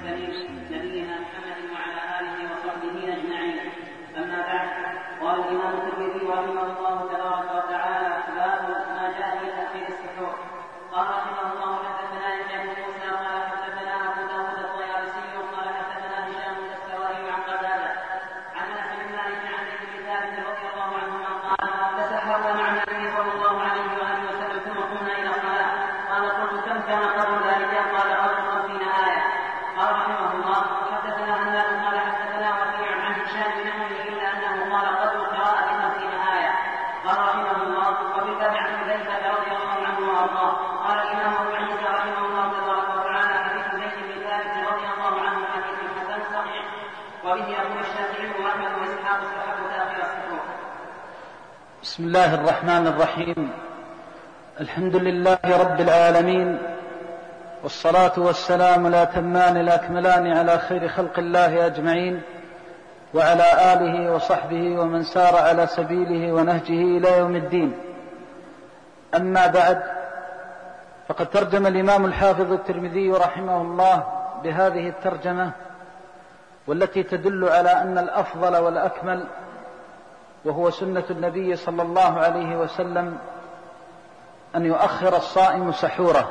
نبينا محمد وعلى آله وصحبه أجمعين. أما بعد، قال الإمام الترمذي رحمه الله تبارك وتعالى: باب ما جاء في تأخير السحور. قال رحمه الله: حدثنا يحيى بن موسى قال حدثنا أبو داود الطيالسي قال حدثنا هشام الدستوائي عن قتادة عن أنس بن مالك عن زيد بن ثابت رضي الله عنهما قال: تسحرنا مع النبي صلى الله عليه وآله وسلم ثم قمنا إلى الصلاة. قال: قلت: كم كان قدر ذلك؟ قال: قدر 50 آية. قال رحمه الله: حدثنا هناد قال حدثنا وكيع عن هشام بن عمرو إلا أنه قال: قدر قراءة 50 آية. قال رحمه الله: وبالتابع عن حذيفة رضي الله عنه وأرضاه. قال الإمام أبو عيسى رحمه الله تبارك وتعالى: حديث زيد بن ثابت رضي الله عنه حديث حسن صحيح، وبه يقول الشافعي وأحمد وإسحاق استحب تأخير السحور. بسم الله الرحمن الرحيم. الحمد لله رب العالمين، والصلاة والسلام الأتمان الأكملان على خير خلق الله أجمعين، وعلى آله وصحبه ومن سار على سبيله ونهجه إلى يوم الدين. أما بعد، فقد ترجم الإمام الحافظ الترمذي رحمه الله بهذه الترجمة، والتي تدل على أن الأفضل والأكمل وهو سنة النبي صلى الله عليه وسلم أن يؤخر الصائم سحوره.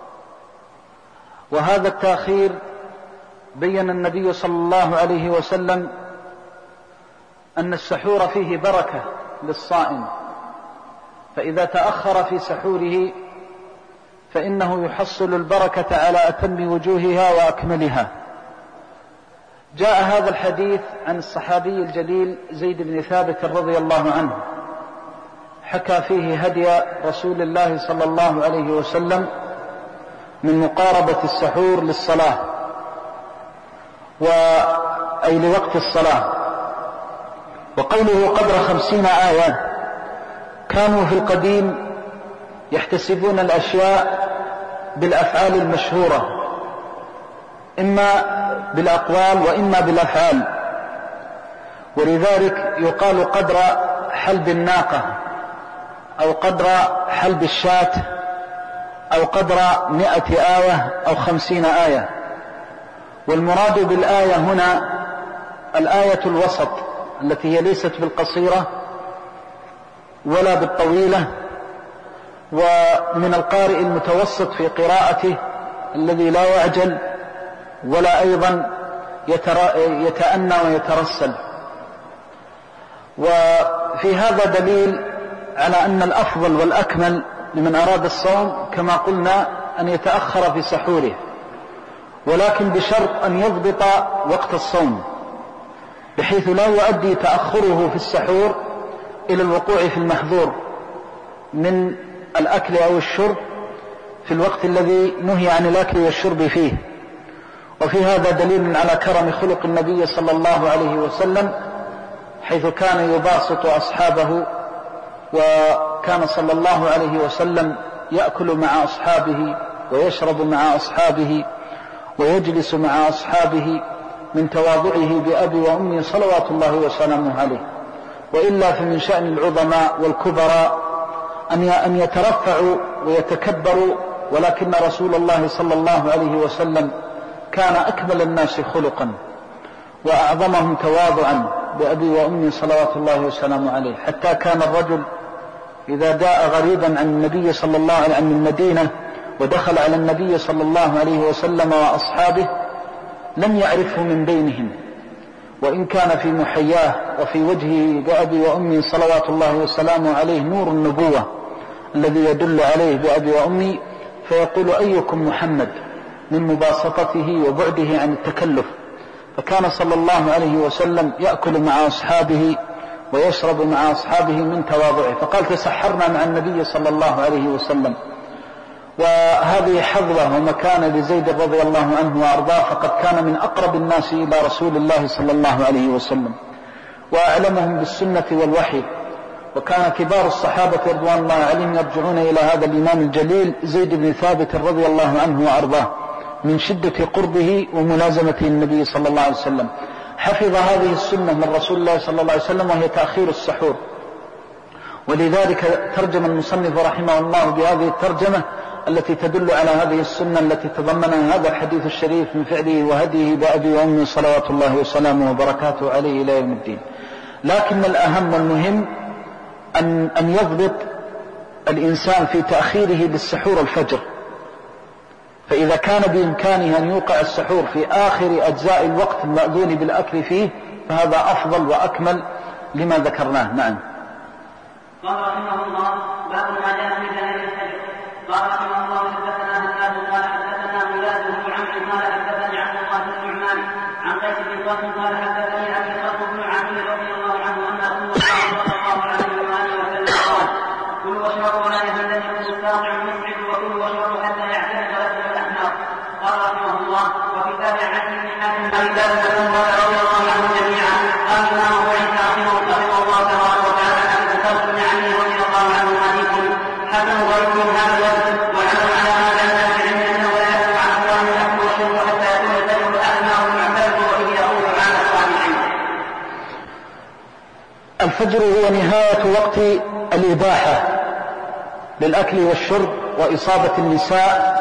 وهذا التأخير بين النبي صلى الله عليه وسلم أن السحور فيه بركة للصائم، فإذا تأخر في سحوره فإنه يحصل البركة على أتم وجوهها وأكملها. جاء هذا الحديث عن الصحابي الجليل زيد بن ثابت رضي الله عنه، حكى فيه هدي رسول الله صلى الله عليه وسلم من مقاربة السحور للصلاة، أي لوقت الصلاة. وقوله قدر 50 آية، كانوا في القديم يحتسبون الأشياء بالأفعال المشهورة، إما بالأقوال وإما بالأفعال، ولذلك يقال قدر حلب الناقة، أو قدر حلب الشاة، أو قدر 100 آية أو 50 آية. والمراد بالآية هنا الآية الوسط، التي هي ليست بالقصيرة ولا بالطويلة، ومن القارئ المتوسط في قراءته الذي لا يعجل ولا أيضا يتأنى ويترسل. وفي هذا دليل على أن الأفضل والأكمل لمن أراد الصوم كما قلنا أن يتأخر في سحوره، ولكن بشرط أن يضبط وقت الصوم، بحيث لا يؤدي تأخره في السحور إلى الوقوع في المحظور من الأكل أو الشرب في الوقت الذي نهي عن الأكل والشرب فيه. وفي هذا دليل على كرم خلق النبي صلى الله عليه وسلم، حيث كان يباسط أصحابه، وكان صلى الله عليه وسلم يأكل مع أصحابه ويشرب مع أصحابه ويجلس مع أصحابه من تواضعه بأبي وأمي صلوات الله وسلامه عليه. وإلا فمن شأن العظماء والكبراء أن يترفعوا ويتكبروا، ولكن رسول الله صلى الله عليه وسلم كان أكمل الناس خلقا وأعظمهم تواضعا بأبي وأمي صلوات الله وسلامه عليه، حتى كان الرجل إذا جاء غريبا عن النبي صلى الله عليه وسلم عن المدينة ودخل على النبي صلى الله عليه وسلم وأصحابه لم يعرفه من بينهم، وإن كان في محياه وفي وجهه بأبي وأمي صلوات الله وسلامه عليه نور النبوة الذي يدل عليه بأبي وأمي، فيقول: أيكم محمد، من مباسطته وبعده عن التكلف. فكان صلى الله عليه وسلم يأكل مع أصحابه ويشرب مع أصحابه من تواضعه، فقال: تسحرنا مع النبي صلى الله عليه وسلم. وهذه حظوة ومكانة لزيد رضي الله عنه وأرضاه، فقد كان من أقرب الناس إلى رسول الله صلى الله عليه وسلم وأعلمهم بالسنة والوحي. وكان كبار الصحابة رضوان الله عليهم يرجعون إلى هذا الإمام الجليل زيد بن ثابت رضي الله عنه وأرضاه من شدة قربه وملازمته النبي صلى الله عليه وسلم. حفظ هذه السنة من رسول الله صلى الله عليه وسلم، وهي تأخير السحور. ولذلك ترجم المصنف رحمه الله بهذه الترجمة التي تدل على هذه السنة التي تضمنها هذا الحديث الشريف من فعله وهديه بأبي وأمي صلوات الله وسلامه وبركاته عليه إلى يوم الدين. لكن الأهم والمهم أن يضبط الإنسان في تأخيره للسحور الفجر، فإذا كان بإمكانه أن يوقع السحور في آخر أجزاء الوقت المأذون بالأكل فيه فهذا أفضل وأكمل لما ذكرناه. نعم. قال رحمه الله: باب ما جاء في دليل الفجر. قال رحمه الله: حدثنا هناد قال حدثنا مولاد بن عمرو قال حدثني عبد الله بن نعمان عن قيس بن طلق قال حدثني ابي طلق بن عمرو رضي الله عنه ان رسول الله صلى الله عليه وسلم قال: كلوا واشربوا ولا يهلكم الساطع المسعد وكلوا واشربوا حتى يعتمد رجل الاحمر. قال رحمه الله: وفي باب عن ابن حاتم قال رضي الله عنه جميعا قال الامام ابو عيسى رحمه الله تبارك وتعالى ان ذكرت بن علي رضي الله عنه حديث حسن غير من هذا الوجه وعلم على هذا الناس علم انه لا يدفع عن الله الاكل والشرب حتى يكون الدم الاحمر المعترف وبه يقول على الصالحين. الفجر هو نهاية وقت الإباحة للأكل والشرب وإصابة النساء،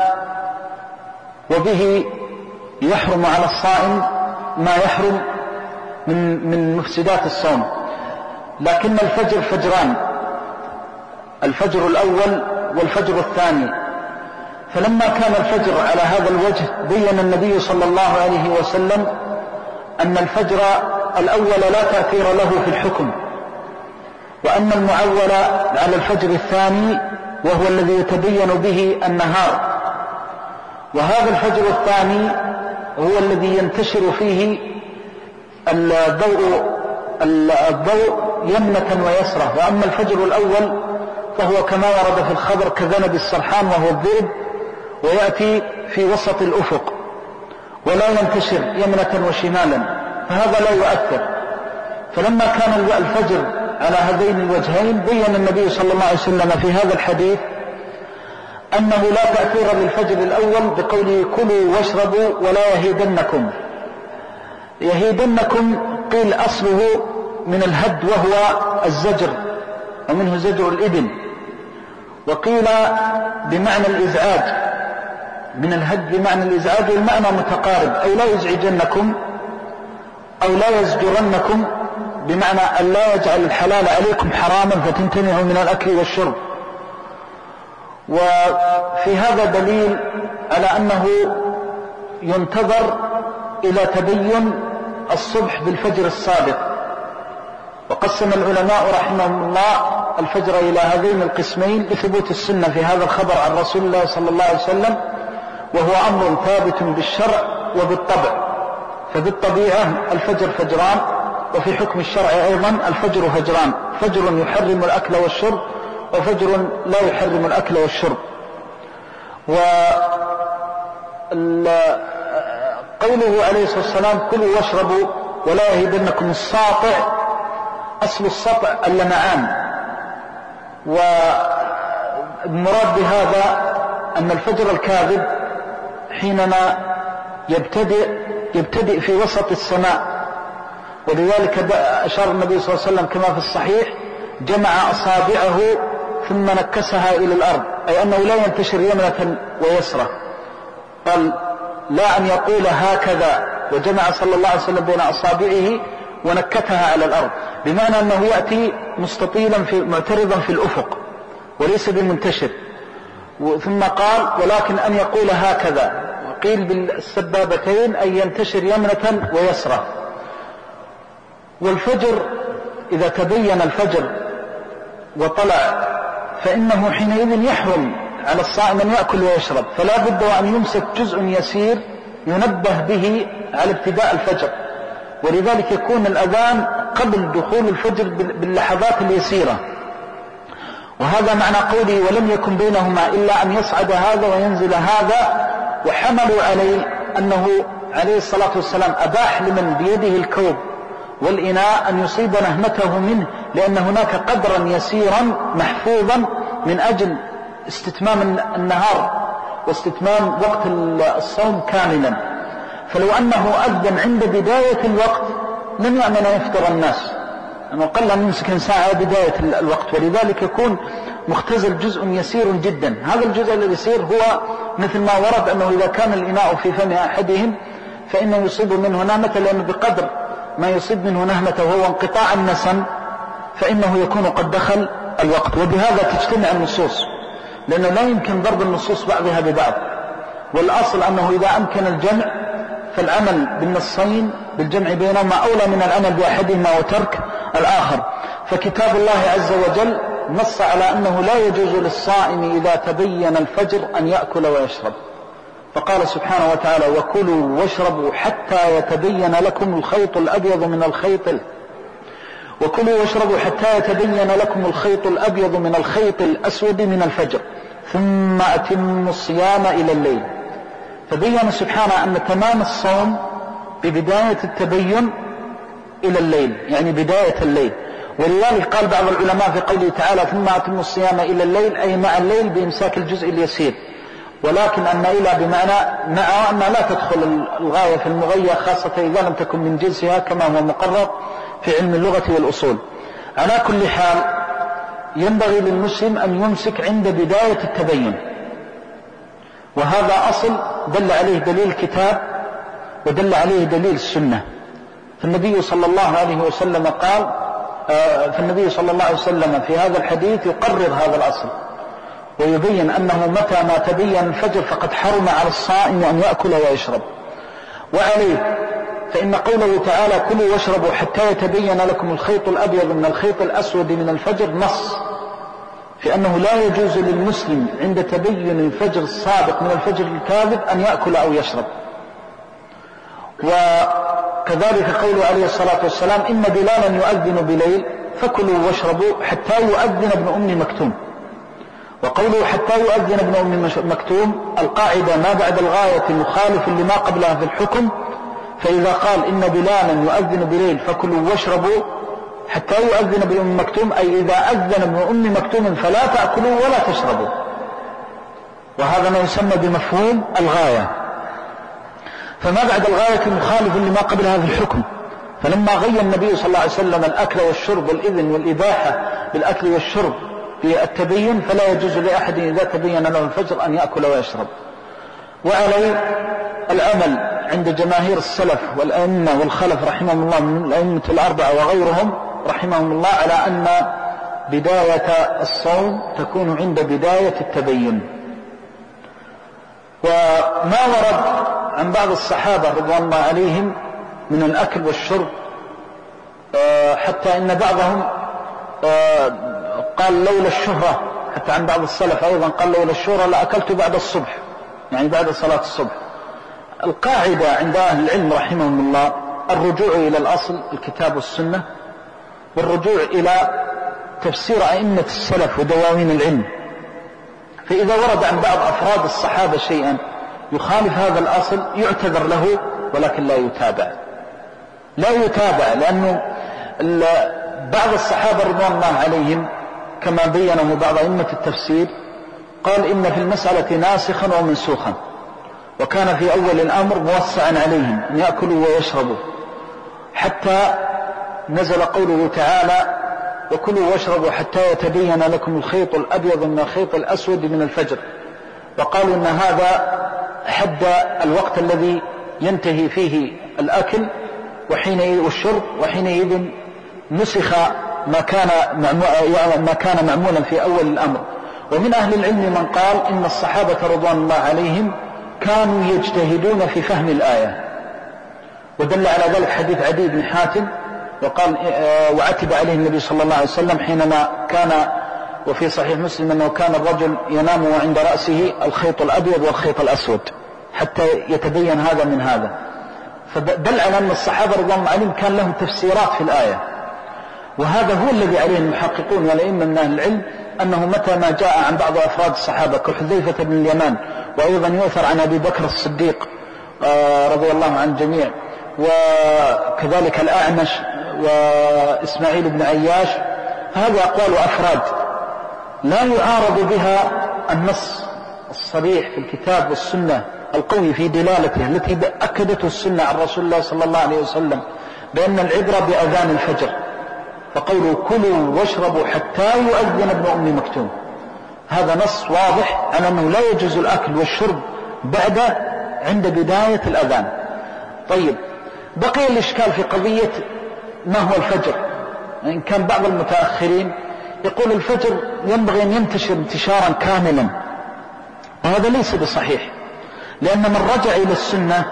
وبه يحرم على الصائم ما يحرم من مفسدات الصوم. لكن الفجر فجران: الفجر الأول والفجر الثاني. فلما كان الفجر على هذا الوجه بين النبي صلى الله عليه وسلم أن الفجر الأول لا تأثير له في الحكم، وأن المعول على الفجر الثاني وهو الذي يتبين به النهار، وهذا الفجر الثاني هو الذي ينتشر فيه الضوء يمنة ويسرة. وأما الفجر الأول فهو كما ورد في الخبر كذنب السرحان وهو الذئب، ويأتي في وسط الأفق ولا ينتشر يمنة وشمالا، فهذا لا يؤثر. فلما كان الفجر على هذين الوجهين بين النبي صلى الله عليه وسلم في هذا الحديث أنه لا تأثير للفجر الأول بقوله: كلوا واشربوا ولا يهيدنكم. يهيدنكم قيل أصله من الهد وهو الزجر، ومنه زجر الإبل، وقيل بمعنى الإزعاج، من الهد بمعنى الإزعاج، والمعنى متقارب، أو لا يزعجنكم أو لا يزجرنكم، بمعنى أن لا يجعل الحلال عليكم حراما فتمتنعوا من الأكل والشرب. وفي هذا دليل على أنه ينتظر إلى تبين الصبح بالفجر الصادق. وقسم العلماء رحمهم الله الفجر إلى هذين القسمين لثبوت السنة في هذا الخبر عن رسول الله صلى الله عليه وسلم، وهو أمر ثابت بالشرع وبالطبع. فبالطبيعة الفجر فجران، وفي حكم الشرع أيضا الفجر فجران: فجر يحرم الأكل والشرب، وفجر لا يحرم الأكل والشرب. وقوله عليه الصلاة والسلام: كلوا واشربوا ولا يهيدنكم الساطع، أصل السطع اللمعان، والمراد بهذا أن الفجر الكاذب حينما يبتدئ في وسط السماء، ولذلك أشار النبي صلى الله عليه وسلم كما في الصحيح: جمع أصابعه ثم نكسها إلى الأرض، أي أنه لا ينتشر يمنة ويسرة. قال: لا أن يقول هكذا، وجمع صلى الله عليه وسلم بين أصابعه ونكتها على الأرض، بمعنى أنه يأتي مستطيلا معترضا في الأفق وليس بمنتشر. ثم قال: ولكن أن يقول هكذا، وقيل بالسبابتين أن ينتشر يمنة ويسرة. والفجر إذا تبين الفجر وطلع فإنه حينئذ يحرم على الصائم أن يأكل ويشرب، فلا بد وأن يمسك جزء يسير ينبه به على ابتداء الفجر، ولذلك يكون الأذان قبل دخول الفجر باللحظات اليسيرة. وهذا معنى قوله: ولم يكن بينهما إلا أن يصعد هذا وينزل هذا. وحملوا عليه أنه عليه الصلاة والسلام أباح لمن بيده الكوب والإناء أن يصيب نهمته منه، لأن هناك قدرا يسيرا محفوظا من أجل استتمام النهار واستتمام وقت الصوم كاملا. فلو أنه أذن عند بداية الوقت لم يأمن يفطر الناس، أنه قل أن يمسك ساعة بداية الوقت، ولذلك يكون مختزل جزء يسير جدا. هذا الجزء اليسير هو مثل ما ورد أنه إذا كان الإناء في فم أحدهم فإنه يصيب منه نهمة، لأنه بقدر ما يصيب منه نهمة وهو انقطاع النسم فإنه يكون قد دخل الوقت. وبهذا تجتمع النصوص، لأنه لا يمكن ضرب النصوص بعضها ببعض، والأصل أنه إذا أمكن الجمع فالعمل بالنصين بالجمع بينهما أولى من العمل بأحدهما وترك الآخر. فكتاب الله عز وجل نص على أنه لا يجوز للصائم إذا تبين الفجر أن يأكل ويشرب، فقال سبحانه وتعالى: وكلوا واشربوا حتى يتبين لكم الخيط الأبيض من الخيط الأسود من الفجر ثم أتموا الصيام إلى الليل. فبين سبحانه أن تمام الصوم ببداية التبين إلى الليل، يعني بداية الليل. ولذلك قال بعض العلماء في قوله تعالى: ثم أتموا الصيام إلى الليل، أي مع الليل بإمساك الجزء اليسير، ولكن أن إلى بمعنى مع، أن لا تدخل الغاية في المغية، خاصة إذا لم تكن من جنسها كما هو مقرر في علم اللغة والأصول. على كل حال ينبغي للمسلم أن يمسك عند بداية التبين، وهذا أصل دل عليه دليل الكتاب ودل عليه دليل السنة. فالنبي صلى الله عليه وسلم في هذا الحديث يقرر هذا الأصل ويبين أنه متى ما تبين الفجر فقد حرم على الصائم أن يأكل ويشرب. وعليه فإن قوله تعالى: كلوا واشربوا حتى يتبين لكم الخيط الأبيض من الخيط الأسود من الفجر، نص في أنه لا يجوز للمسلم عند تبين الفجر الصادق من الفجر الكاذب أن يأكل أو يشرب. وكذلك قوله عليه الصلاة والسلام: إن بلالا يؤذن بليل فكلوا واشربوا حتى يؤذن ابن أم مكتوم. وقوله حتى يؤذن ابن أم مكتوم، القاعدة ما بعد الغاية مخالف لما قبلها في الحكم، فإذا قال إن بلالا يؤذن بليل فكلوا واشربوا حتى يؤذن ابن أم مكتوم، أي إذا أذن ابن أم مكتوم فلا تأكلوا ولا تشربوا، وهذا ما يسمى بمفهوم الغاية. فما بعد الغاية مخالف لما قبلها في الحكم، فلما غير النبي صلى الله عليه وسلم الأكل والشرب والإذن والإباحة بالأكل والشرب في التبين، فلا يجوز لأحد إذا تبين له الفجر أن يأكل ويشرب. وعليه العمل عند جماهير السلف والأئمة والخلف رحمهم الله من الأئمة الأربعة وغيرهم رحمهم الله على أن بداية الصوم تكون عند بداية التبين. وما ورد عن بعض الصحابة رضوان الله عليهم من الأكل والشرب، حتى إن بعضهم قال لولا الشهرة، حتى عن بعض السلف أيضا قال لولا الشهرة لأكلت بعد الصبح، يعني بعد صلاة الصبح. القاعدة عند أهل العلم رحمهم الله الرجوع إلى الأصل الكتاب والسنة، والرجوع إلى تفسير أئمة السلف ودواوين العلم. فإذا ورد عن بعض أفراد الصحابة شيئا يخالف هذا الأصل يعتذر له، ولكن لا يتابع، لأنه بعض الصحابة رضوان الله عليهم كما بينه بعض أئمة التفسير قال إن في المسألة ناسخا ومنسوخا، وكان في أول الأمر موسعا عليهم أن يأكلوا ويشربوا، حتى نزل قوله تعالى: وكلوا واشربوا حتى يتبين لكم الخيط الأبيض من الخيط الأسود من الفجر. وقالوا إن هذا حد الوقت الذي ينتهي فيه الأكل والشرب، وحينئذ نسخ ما كان معمولا في أول الأمر. ومن أهل العلم من قال إن الصحابة رضوان الله عليهم كانوا يجتهدون في فهم الآية، ودل على ذلك حديث عدي بن حاتم وقال وعتب عليه النبي صلى الله عليه وسلم حينما كان، وفي صحيح مسلم أنه كان الرجل ينام وعند رأسه الخيط الأبيض والخيط الأسود حتى يتبين هذا من هذا. فدل على أن الصحابة رضوان الله عليهم كان لهم تفسيرات في الآية، وهذا هو الذي عليه المحققون والأئمة من أهل العلم، أنه متى ما جاء عن بعض أفراد الصحابة كحذيفة بن اليمان، وأيضا يؤثر عن أبي بكر الصديق رضي الله عن الجميع، وكذلك الأعمش وإسماعيل بن عياش، هذه أقوال أفراد لا يعارض بها النص الصريح في الكتاب والسنة القوي في دلالته التي أكدته السنة عن رسول الله صلى الله عليه وسلم بأن العبرة بأذان الفجر، فقولوا كلوا واشربوا حتى يؤذن ابن أم مكتوم، هذا نص واضح على أنه لا يجوز الأكل والشرب بعد عند بداية الأذان. طيب، بقي الإشكال في قضية ما هو الفجر. إن كان بعض المتأخرين يقول الفجر ينبغي أن ينتشر انتشارا كاملا، وهذا ليس بصحيح، لأن من رجع إلى السنة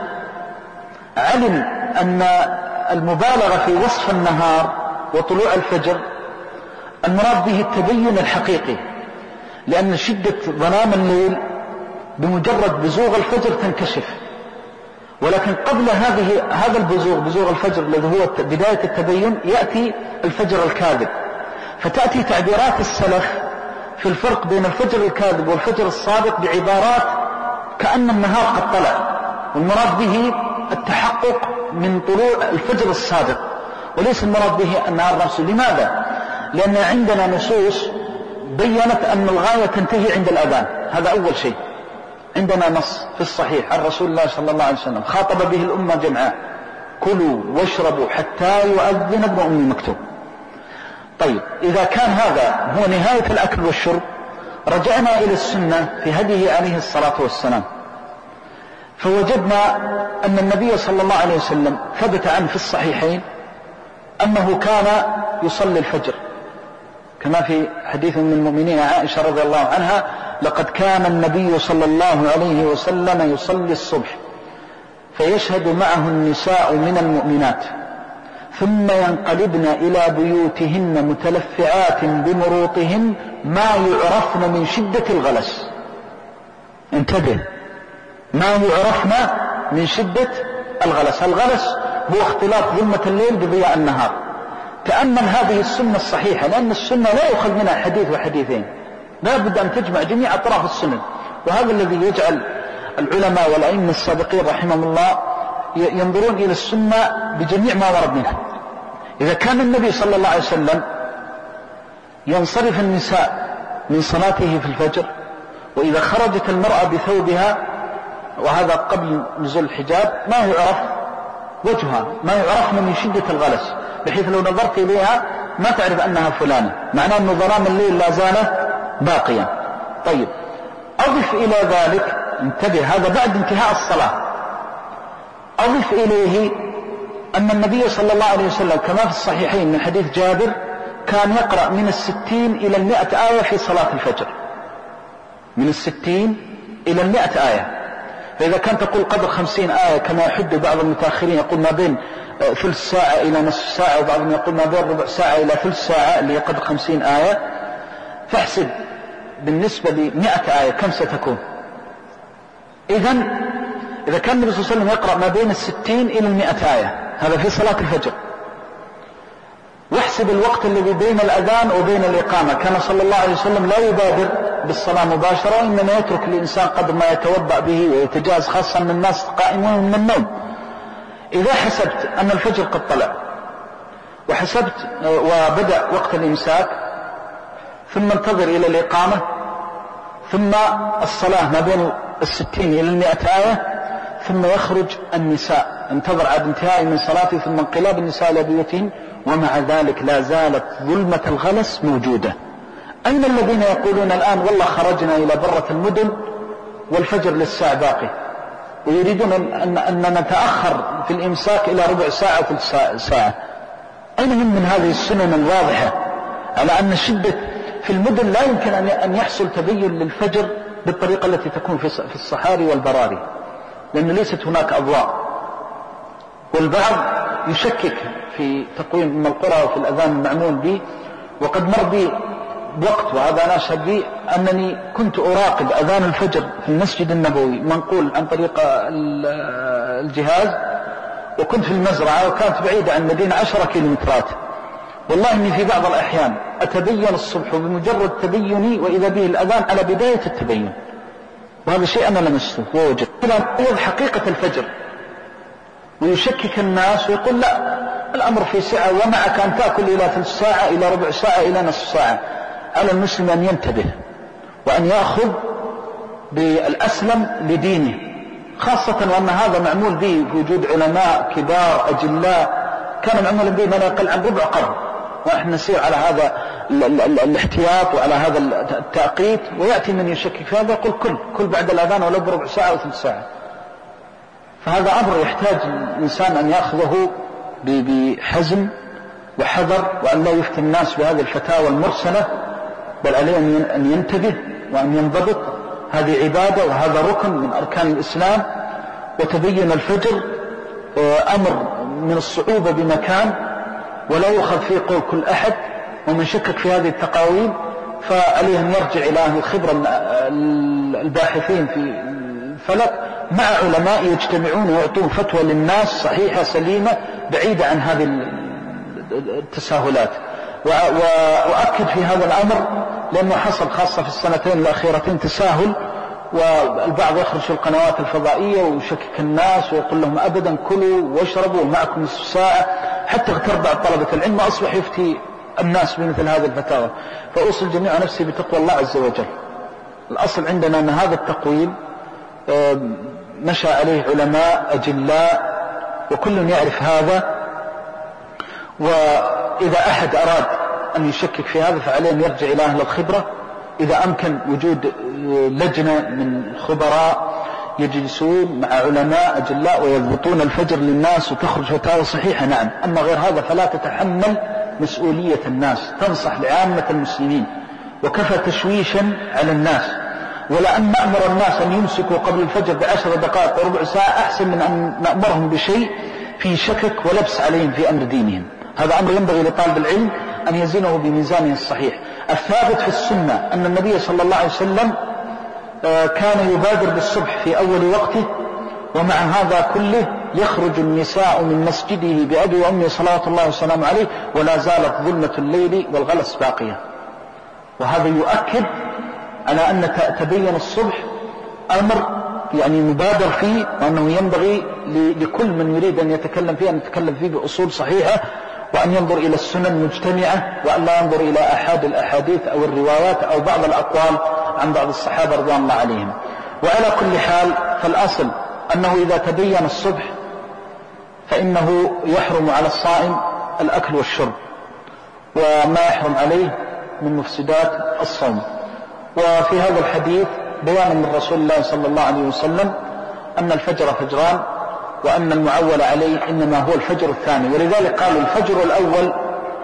علم أن المبالغة في وصف النهار وطلوع الفجر المراد به التبين الحقيقي، لأن شدة ظلام الليل بمجرد بزوغ الفجر تنكشف، ولكن قبل هذا البزوغ، بزوغ الفجر الذي هو بداية التبين، يأتي الفجر الكاذب. فتأتي تعبيرات السلف في الفرق بين الفجر الكاذب والفجر الصادق بعبارات كأن النهار قد طلع، والمراد به التحقق من طلوع الفجر الصادق، وليس المراد به النهار نفسه. لماذا؟ لأن عندنا نصوص بيّنت أن الغاية تنتهي عند الأذان. هذا أول شيء. عندنا نص في الصحيح عن رسول الله صلى الله عليه وسلم خاطب به الأمة جمعاء: كلوا واشربوا حتى يؤذن ابن أم مكتوم. طيب، إذا كان هذا هو نهاية الأكل والشرب، رجعنا إلى السنة في هديه عليه الصلاة والسلام، فوجدنا أن النبي صلى الله عليه وسلم ثبت عنه في الصحيحين أنه كان يصلي الفجر، كما في حديث من المؤمنين عائشة رضي الله عنها: لقد كان النبي صلى الله عليه وسلم يصلي الصبح فيشهد معه النساء من المؤمنات ثم ينقلبن إلى بيوتهن متلفعات بمروطهن ما يعرفن من شدة الغلس. انتبه، ما يعرفن من شدة الغلس. الغلس هو اختلاط ظلمة الليل بضياء النهار. تأمل هذه السنة الصحيحة، لأن السنة لا يؤخذ منها حديث وحديثين، لا بد أن تجمع جميع أطراف السنن. وهذا الذي يجعل العلماء والأئمة السابقين رحمهم الله ينظرون إلى السنة بجميع ما ورد منها. إذا كان النبي صلى الله عليه وسلم ينصرف النساء من صلاته في الفجر، وإذا خرجت المرأة بثوبها، وهذا قبل نزول الحجاب، ما يعرف وجهها، ما يعرفنا من شدة الغلس، بحيث لو نظرت إليها ما تعرف أنها فلانة، معناه أن ظلام الليل لا زال باقيا. طيب، أضف إلى ذلك، انتبه، هذا بعد انتهاء الصلاة، أضف إليه أن النبي صلى الله عليه وسلم كما في الصحيحين من حديث جابر كان يقرأ من 60 إلى 100 آية في صلاة الفجر، من 60 إلى 100 آية. فإذا كان تقول قدر 50 آية كما يحد بعض المتأخرين، يقول ما بين ثلث ساعة إلى نصف ساعة، وبعضهم يقول ما بين ربع ساعة إلى ثلث ساعة اللي قدر 50 آية، فاحسب بالنسبة ل100 آية كم ستكون. إذا كان النبي صلى الله عليه وسلم يقرأ ما بين 60 إلى 100 آية، هذا في صلاة الفجر، واحسب الوقت الذي بين الأذان وبين الإقامة. كان صلى الله عليه وسلم لا يبادر بالصلاة مباشرة، إنما يترك الإنسان قدر ما يتوضأ به ويتجاوز، خاصة من الناس قائمون من النوم. إذا حسبت أن الفجر قد طلع، وحسبت وبدأ وقت الإمساك، ثم انتظر إلى الإقامة، ثم الصلاة ما بين 60 إلى 100 آية، ثم يخرج النساء، انتظر عاد انتهاء من صلاته ثم انقلاب النساء إلى بيوتهن، ومع ذلك لا زالت ظلمة الغلس موجودة. أين الذين يقولون الآن والله خرجنا إلى برة المدن والفجر للساعة باقي، ويريدون أن نتأخر في الإمساك إلى ربع ساعة ثلث ساعة؟ أين هم من هذه السنن الواضحة على أن الشدة في المدن لا يمكن أن يحصل تبين للفجر بالطريقة التي تكون في الصحاري والبراري، لأن ليست هناك أضواء. والبعض يشكك في تقويم القرى وفي الأذان المعمول به، وقد مر بي بوقت، وهذا أنا أشهد به، أنني كنت أراقب أذان الفجر في المسجد النبوي منقول عن طريق الجهاز، وكنت في المزرعة وكانت بعيدة عن المدينة 10 كيلومترات. والله إني في بعض الأحيان أتبين الصبح وبمجرد تبيني وإذا به الأذان على بداية التبين، وهذا شيء أنا لمسته ووجد. إذا حقيقة الفجر ويشكك الناس ويقول لا الأمر في سعة، ومعك أن تأكل إلى ثلث ساعة إلى ربع ساعة إلى نصف ساعة. على المسلم أن ينتبه وأن يأخذ بالأسلم لدينه، خاصة وأن هذا معمول به في وجود علماء كبار أجلاء كان معمول به ما لا يقل عن ربع قرن، ونحن نسير على هذا الاحتياط وعلى هذا التأقيت، ويأتي من يشكك في هذا يقول كل بعد الأذان ولو بربع ساعة أو ثلث ساعة. فهذا أمر يحتاج الإنسان أن يأخذه بحزم وحذر، وأن لا يفتي الناس بهذه الفتاوى المرسلة، بل عليه أن ينتبه وأن ينضبط. هذه عبادة وهذا ركن من أركان الإسلام، وتبين الفجر أمر من الصعوبة بمكان، ولا يؤخذ فيه قول كل أحد. ومن شكك في هذه التقاويم فعليه أن يرجع إلى أهل الخبرة الباحثين في الفلك مع علماء يجتمعون ويعطون فتوى للناس صحيحة سليمة بعيدة عن هذه التساهلات. وأؤكد في هذا الأمر لأنه حصل خاصة في السنتين الأخيرتين تساهل، والبعض يخرج في القنوات الفضائية ويشكك الناس ويقول لهم أبدا كلوا واشربوا ومعكم نصف ساعة، حتى اغتر بعض طلبة العلم أصبح يفتي الناس بمثل هذه الفتاوى. فأوصل جميع نفسي بتقوى الله عز وجل. الأصل عندنا أن هذا التقويم مشى عليه علماء أجلاء وكل يعرف هذا، وإذا أحد أراد أن يشكك في هذا فعليه أن يرجع إلى أهل الخبرة. إذا أمكن وجود لجنة من خبراء يجلسون مع علماء أجلاء ويضبطون الفجر للناس وتخرج فتاوى صحيحة، نعم. أما غير هذا فلا تتحمل مسؤولية الناس، تنصح لعامة المسلمين، وكفى تشويشا على الناس. ولأن نأمر الناس أن يمسكوا قبل الفجر ب10 دقائق وربع ساعة أحسن من أن نأمرهم بشيء في شكك ولبس عليهم في أمر دينهم. هذا أمر ينبغي لطالب العلم أن يزنه بميزانه الصحيح. الثابت في السنة أن النبي صلى الله عليه وسلم كان يبادر بالصبح في أول وقته، ومع هذا كله يخرج النساء من مسجده بأبي وأمي صلوات الله وسلامه عليه، ولا زالت ظلمة الليل والغلس باقية. وهذا يؤكد على أن تبين الصبح أمر يعني مبادر فيه، وأنه ينبغي لكل من يريد أن يتكلم فيه أن يتكلم فيه بأصول صحيحة، وأن ينظر إلى السنن مجتمعة، وأن لا ينظر إلى أحد الأحاديث أو الروايات أو بعض الأقوال عن بعض الصحابة رضوان الله عليهم. وعلى كل حال فالأصل أنه إذا تبين الصبح فإنه يحرم على الصائم الأكل والشرب، وما يحرم عليه من مفسدات الصوم. وفي هذا الحديث بيان من رسول الله صلى الله عليه وسلم أن الفجر فجران، وأن المعول عليه إنما هو الفجر الثاني. ولذلك قالوا الفجر الأول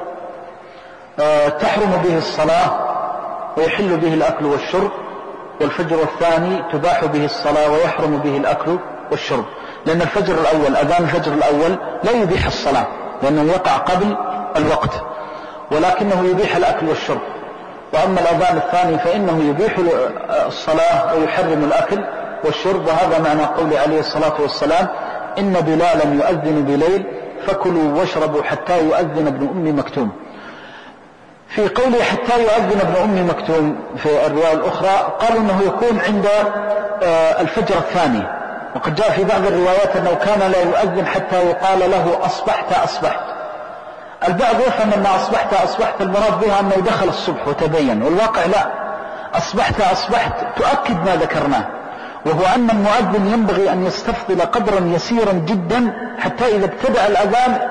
تحرم به الصلاة ويحل به الأكل والشرب، والفجر الثاني تباح به الصلاة ويحرم به الأكل والشرب. لأن الفجر الأول أذان الفجر الأول لا يبيح الصلاة لأنه يقع قبل الوقت، ولكنه يبيح الأكل والشرب. وأما الأذان الثاني فإنه يبيح الصلاة ويحرم الأكل والشرب. وهذا معنى قول عليه الصلاة والسلام إن بلالا يؤذن بليل فكلوا واشربوا حتى يؤذن ابن أم مكتوم. في قوله حتى يؤذن ابن أم مكتوم في الرواية الأخرى قالوا أنه يكون عند الفجر الثاني، وقد جاء في بعض الروايات أنه كان لا يؤذن حتى يقال له أصبحت أصبحت. البعض يفهم أن أصبحت المراد بها أنه دخل الصبح وتبين، والواقع لا، أصبحت تؤكد ما ذكرناه، وهو أن المؤذن ينبغي أن يستفضل قدرا يسيرا جدا حتى إذا ابتدأ الأذان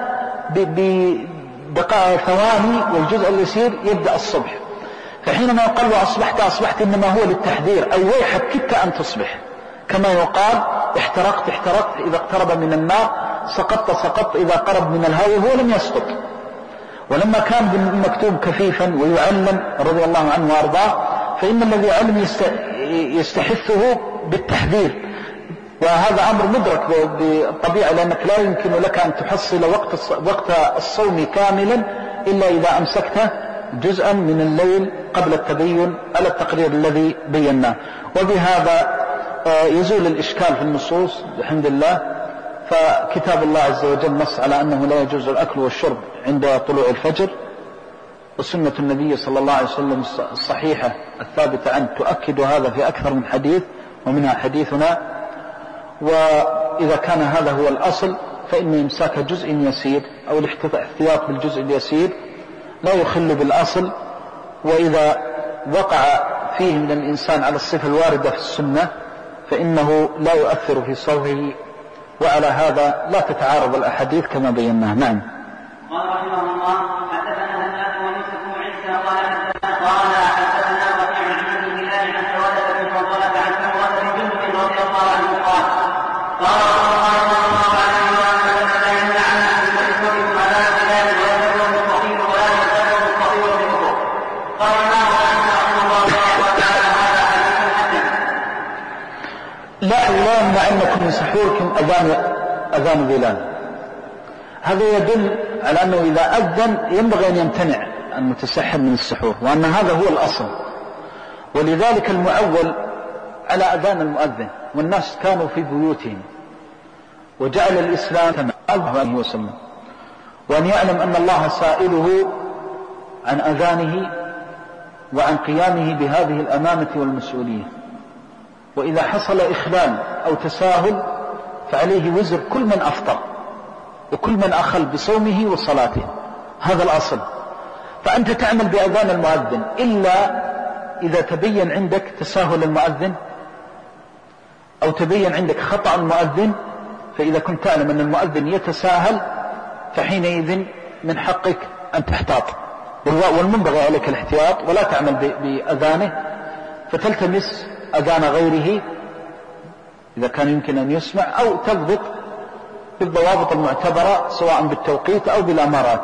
بدقائق ثواني والجزء اليسير يبدأ الصبح. فحينما يقال أصبحت إنما هو للتحذير، أي ويحك كدت أن تصبح، كما يقال احترقت إذا اقترب من النار، سقطت إذا قرب من الهواء، وهو لم يسقط. ولما كان ابن مكتوم كفيفا ويعلم رضي الله عنه وارضاه، فإن الذي علم يستحثه بالتحذير، وهذا أمر مدرك بالطبيعة، لأنك لا يمكن لك أن تحصل وقت الصوم كاملا إلا إذا أمسكت جزءا من الليل قبل التبين على التقرير الذي بيناه. وبهذا يزول الإشكال في النصوص الحمد لله. فكتاب الله عز وجل نص على أنه لا يجوز الأكل والشرب عند طلوع الفجر، وسنة النبي صلى الله عليه وسلم الصحيحة الثابتة عنه تؤكد هذا في أكثر من حديث، ومنها حديثنا. وإذا كان هذا هو الأصل فإن إمساك جزء يسير أو الاحتياط بالجزء اليسير لا يخل بالأصل. وإذا وقع فيه من الإنسان على الصفة الواردة في السنة فإنه لا يؤثر في صومه، وعلى هذا لا تتعارض الأحاديث كما بيناه. نعم. قال رحمه الله حدثنا هناد ويوسف بن عيسى قال قال رسول الله صلى الله عليه وسلم لا يمنعن أن تشركوا على بلاد ويذكر المستطيل ولا يذكر المستطيل بالكفر. قال الله رحمه الله تعالى هذا حديث حسن. لا يمنعنكم من سحوركم أذان بلال. هذا يدل على أنه إذا أذن ينبغي أن يمتنع المتسحر من السحور، وأن هذا هو الأصل. ولذلك المعول على أذان المؤذن، والناس كانوا في بيوتهم، وجعل الإسلام كما عليه وسلم، وأن يعلم أن الله سائله عن أذانه وعن قيامه بهذه الأمانة والمسؤولية. وإذا حصل إخلال أو تساهل فعليه وزر كل من أفطر وكل من أخل بصومه وصلاته، هذا الأصل. فأنت تعمل بأذان المؤذن إلا إذا تبين عندك تساهل المؤذن أو تبين عندك خطأ المؤذن. فإذا كنت تعلم أن المؤذن يتساهل فحينئذ من حقك أن تحتاط، والمنبغي عليك الاحتياط، ولا تعمل بأذانه، فتلتمس أذان غيره إذا كان يمكن أن يسمع، أو تضبط بالضوابط المعتبرة سواء بالتوقيت أو بالأمارات.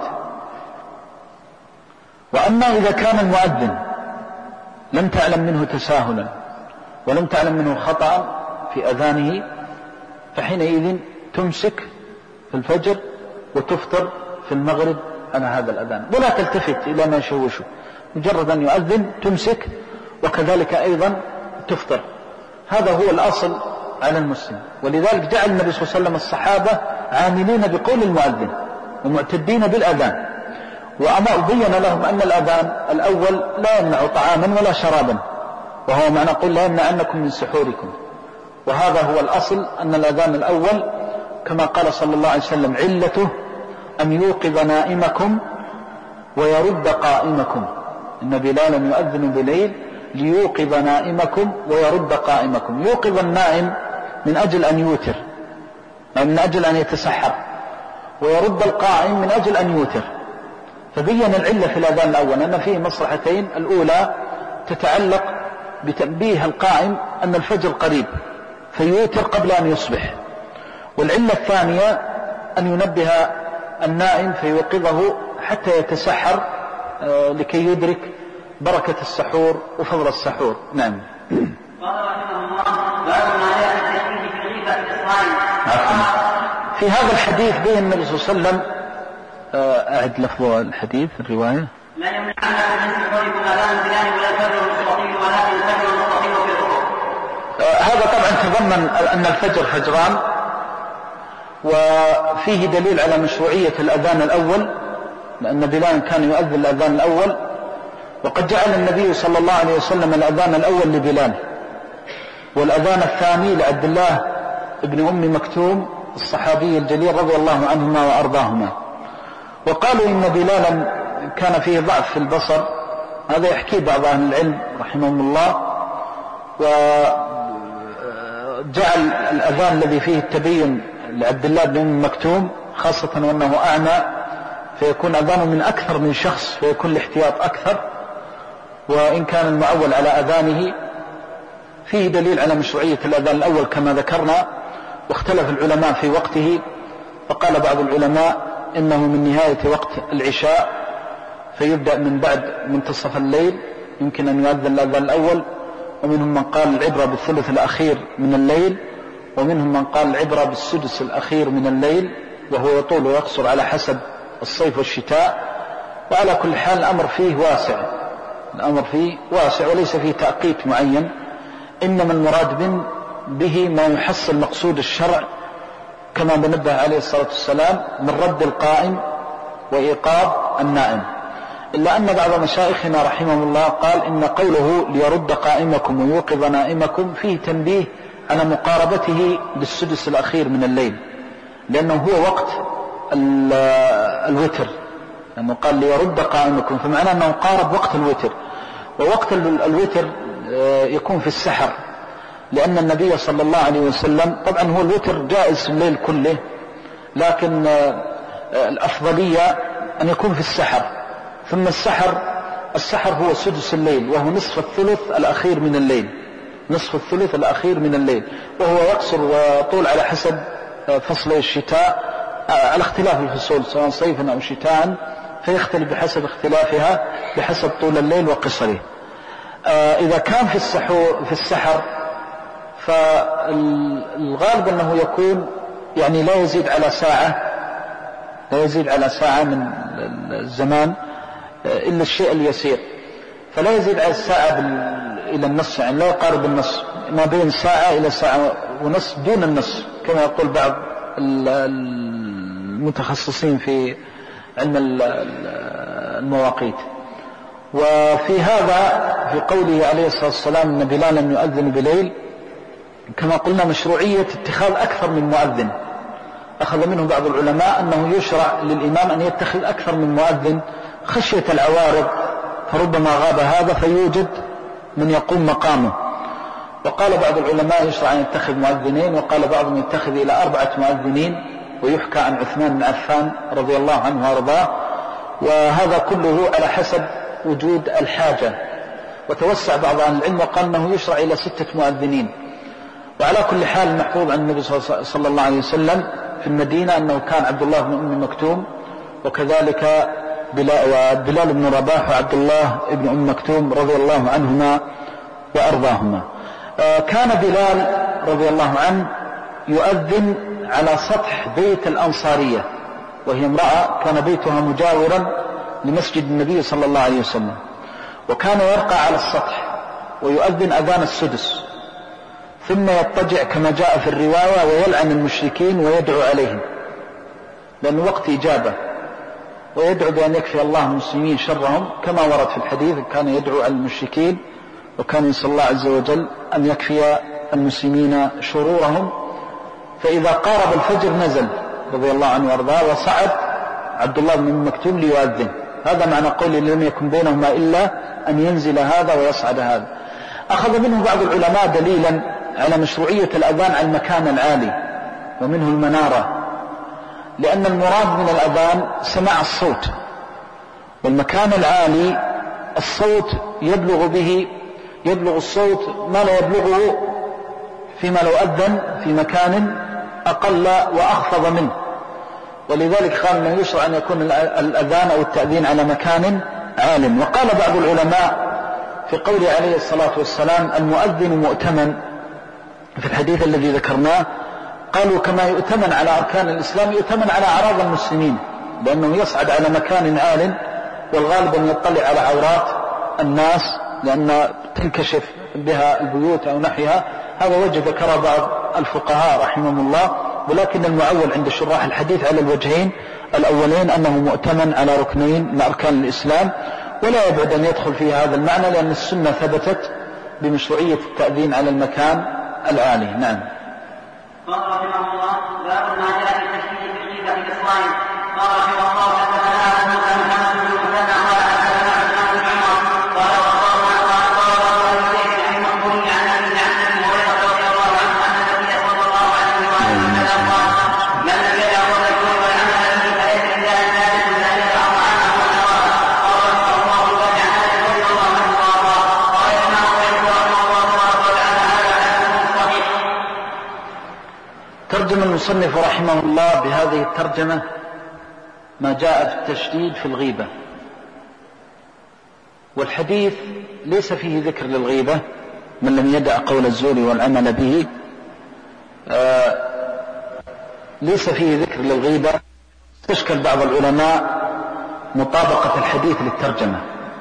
وأما إذا كان المؤذن لم تعلم منه تساهلا ولم تعلم منه خطأ في أذانه فحينئذ تمسك في الفجر وتفطر في المغرب على هذا الأذان، ولا تلتفت إلى ما يشوشه، مجرد أن يؤذن تمسك، وكذلك أيضا تفطر. هذا هو الأصل على المسلم. ولذلك جعل النبي صلى الله عليه وسلم الصحابة عاملين بقول المؤذن ومعتدين بالأذان، وبين لهم أن الأذان الأول لا يمنع طعاما ولا شرابا، وهو معنى قل لا يمنعنكم من سحوركم. وهذا هو الأصل، أن الأذان الأول كما قال صلى الله عليه وسلم علته أن يوقظ نائمكم ويرد قائمكم، إن بلالا يؤذن بليل ليوقظ نائمكم ويرد قائمكم. يوقظ النائم من أجل أن يوتر، من أجل أن يتسحر، ويرد القائم من أجل أن يوتر. فبين العلة في الأذان الأول أن فيه مصلحتين، الأولى تتعلق بتنبيه القائم أن الفجر قريب فيوتر قبل أن يصبح، والعلة الثانية أن ينبه النائم فيوقظه حتى يتسحر لكي يدرك بركة السحور وفضل السحور. نعم. قال رحمه الله باب ما جاء في التشبيه في غيبة الإسرائيل. في هذا الحديث بين النبي صلى الله عليه وسلم، أعد لفظ الحديث الرواية: لا يمنعنكم من سحوركم أذان بلال ولا الفجر المستطيل ولا الفجر المستطيل في الظهر. هذا طبعا تضمن أن الفجر فجران، وفيه دليل على مشروعية الأذان الأول، لأن بلال كان يؤذن الأذان الأول، وقد جعل النبي صلى الله عليه وسلم الأذان الأول لبلال، والأذان الثاني لعبد الله ابن أم مكتوم الصحابي الجليل رضي الله عنهما وأرضاهما. وقالوا إن بلالا كان فيه ضعف في البصر، هذا يحكي بعض أهل العلم رحمهم الله، وجعل الأذان الذي فيه التبين لعبد الله بن أم مكتوم، خاصة وأنه أعمى فيكون أذانه من أكثر من شخص فيكون الاحتياط أكثر، وإن كان المعول على أذانه. فيه دليل على مشروعية الأذان الأول كما ذكرنا، واختلف العلماء في وقته، فقال بعض العلماء إنه من نهاية وقت العشاء فيبدأ من بعد منتصف الليل يمكن أن يؤذن الأذان الأول، ومنهم من قال العبرة بالثلث الأخير من الليل، ومنهم من قال العبرة بالسدس الأخير من الليل، وهو يطول ويقصر على حسب الصيف والشتاء. وعلى كل حال الأمر فيه واسع وليس فيه تأقيت معين، إنما المراد به ما يحصل مقصود الشرع كما بنبه عليه الصلاة والسلام من رد القائم وإيقاظ النائم. إلا أن بعض مشايخنا رحمه الله قال إن قوله ليرد قائمكم ويوقظ نائمكم فيه تنبيه على مقاربته بالسدس الأخير من الليل، لأنه هو وقت الوتر، لأنه قال ليرد قائمكم، فمعنى أنه قارب وقت الوتر. ووقت الوتر يكون في السحر، لأن النبي صلى الله عليه وسلم، طبعا هو الوتر جائز في الليل كله، لكن الأفضلية أن يكون في السحر. ثم السحر هو سدس الليل، وهو نصف الثلث الأخير من الليل، نصف الثلث الأخير من الليل، وهو يقصر وطول على حسب فصل الشتاء، على اختلاف الفصول سواء صيفا أو شتاء، فيختلف بحسب اختلافها بحسب طول الليل وقصره. إذا كان في السحر فالغالب أنه يكون يعني لا يزيد على ساعة من الزمان إلا الشيء اليسير، فلا يزيد على الساعة إلى النصف، يعني لا يقارب النصف، ما بين ساعة إلى ساعة ونصف دون النصف كما يقول بعض المتخصصين في علم المواقيت. وفي هذا في قوله عليه الصلاة والسلام أن بلالا يؤذن بليل، كما قلنا مشروعية اتخاذ أكثر من مؤذن. أخذ منه بعض العلماء أنه يشرع للإمام أن يتخذ أكثر من مؤذن خشية العوارض، فربما غاب هذا فيوجد من يقوم مقامه. وقال بعض العلماء يشرع أن يتخذ مؤذنين، وقال بعضهم يتخذ إلى 4 مؤذنين، ويحكى عن عثمان بن عفان رضي الله عنه وارضاه. وهذا كله على حسب وجود الحاجة. وتوسع بعض أهل العلم وقال أنه يشرع إلى 6 مؤذنين. وعلى كل حال المحفوظ عن النبي صلى الله عليه وسلم في المدينة أنه كان عبد الله بن أم مكتوم، وكذلك بلال بن رباح وعبد الله بن أم مكتوم رضي الله عنهما وأرضاهما. كان بلال رضي الله عنه يؤذن على سطح بيت الأنصارية، وهي امرأة كان بيتها مجاورا لمسجد النبي صلى الله عليه وسلم، وكان يرقى على السطح ويؤذن أذان السدس، ثم يضطجع كما جاء في الرواية ويلعن المشركين ويدعو عليهم، لأن وقت إجابة، ويدعو بأن يكفي الله المسلمين شرهم كما ورد في الحديث، كان يدعو على المشركين وكان يسأل الله عز وجل أن يكفي المسلمين شرورهم. فإذا قارب الفجر نزل رضي الله عنه وارضاه وصعد عبد الله بن أم مكتوم ليؤذن. هذا معنى قوله لم يكن بينهما إلا أن ينزل هذا ويصعد هذا. أخذ منه بعض العلماء دليلا على مشروعية الأذان على المكان العالي ومنه المنارة، لأن المراد من الأذان سماع الصوت، والمكان العالي الصوت يبلغ الصوت ما لا يبلغه فيما لو أذن في مكان أقل وأخفض منه. ولذلك قال أنه يشرع أن يكون الأذان أو التأذين على مكان عال. وقال بعض العلماء في قوله عليه الصلاة والسلام المؤذن مؤتمن في الحديث الذي ذكرناه، قالوا كما يؤتمن على أركان الإسلام يؤتمن على أعراض المسلمين، لأنه يصعد على مكان عال، والغالب أن يطلع على عورات الناس لأن تنكشف بها البيوت أو نحيها. هذا وجه ذكر بعض الفقهاء رحمهم الله، ولكن المعول عند شراح الحديث على الوجهين الأولين أنه مؤتمن على ركنين من أركان الإسلام، ولا يبعد أن يدخل في هذا المعنى، لأن السنة ثبتت بمشروعية التأذين على المكان العالي. نعم. قال رحمه الله باب ما جاء في التشديد في الغيبة في الإصرار. قال رحمه الله ترجم المصنف رحمه الله بهذه الترجمة ما جاء في التشديد في الغيبة. والحديث ليس فيه ذكر للغيبة، من لم يدع قول الزور والعمل به ليس فيه ذكر للغيبة. تشكل بعض العلماء مطابقة الحديث للترجمة،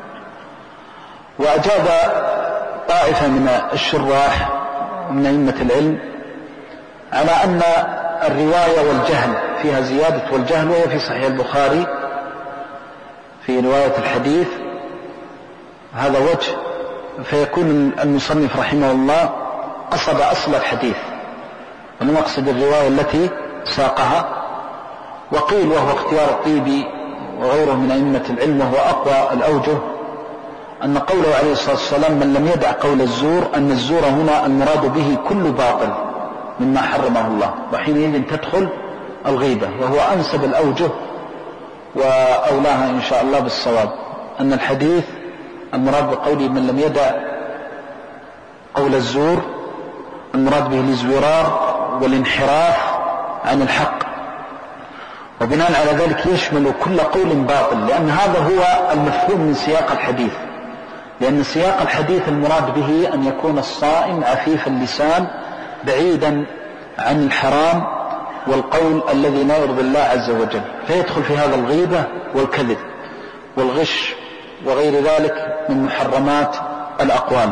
وأجاب طائفة من الشراح ومن أئمة العلم على أن الرواية والجهل فيها زيادة والجهل، وهو في صحيح البخاري في رواية الحديث. هذا وجه، فيكون المصنف رحمه الله قصد أصل الحديث ولم يقصد الرواية التي ساقها. وقيل وهو اختيار الطيبي وغيره من أئمة العلم وهو أقوى الأوجه أن قوله عليه الصلاة والسلام من لم يدع قول الزور، أن الزور هنا المراد به كل باطل مما حرمه الله، وحينئذ تدخل الغيبة، وهو أنسب الأوجه وأولاها إن شاء الله بالصواب، أن الحديث المراد بقوله من لم يدع قول الزور المراد به الازورار والانحراف عن الحق، وبناء على ذلك يشمل كل قول باطل، لأن هذا هو المفهوم من سياق الحديث. لأن سياق الحديث المراد به أن يكون الصائم عفيف اللسان بعيدا عن الحرام والقول الذي لا يرضي الله عز وجل، فيدخل في هذا الغيبة والكذب والغش وغير ذلك من محرمات الأقوال.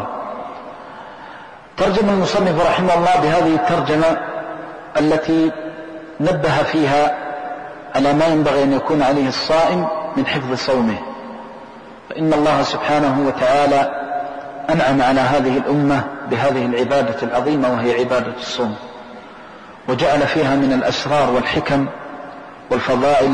ترجم المصنف رحمه الله بهذه الترجمة التي نبه فيها على ما ينبغي أن يكون عليه الصائم من حفظ صومه، فإن الله سبحانه وتعالى أنعم على هذه الأمة بهذه العبادة العظيمة وهي عبادة الصوم، وجعل فيها من الأسرار والحكم والفضائل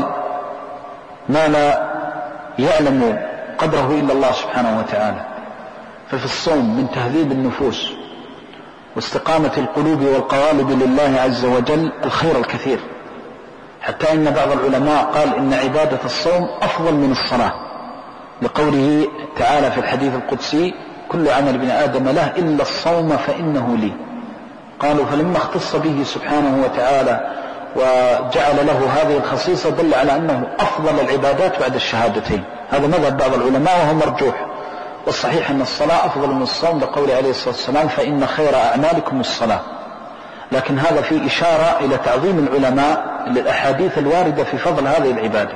ما لا يعلم قدره إلا الله سبحانه وتعالى. ففي الصوم من تهذيب النفوس واستقامة القلوب والقوالب لله عز وجل الخير الكثير، حتى إن بعض العلماء قال إن عبادة الصوم أفضل من الصلاة، لقوله تعالى في الحديث القدسي: كل عمل ابن آدم له إلا الصوم فإنه لي. قالوا فلما اختص به سبحانه وتعالى وجعل له هذه الخصيصة دل على أنه أفضل العبادات بعد الشهادتين. هذا مذهب بعض العلماء وهو مرجوح، والصحيح أن الصلاة أفضل من الصوم، لقول عليه الصلاة والسلام: فإن خير أعمالكم الصلاة. لكن هذا فيه إشارة إلى تعظيم العلماء للأحاديث الواردة في فضل هذه العبادة.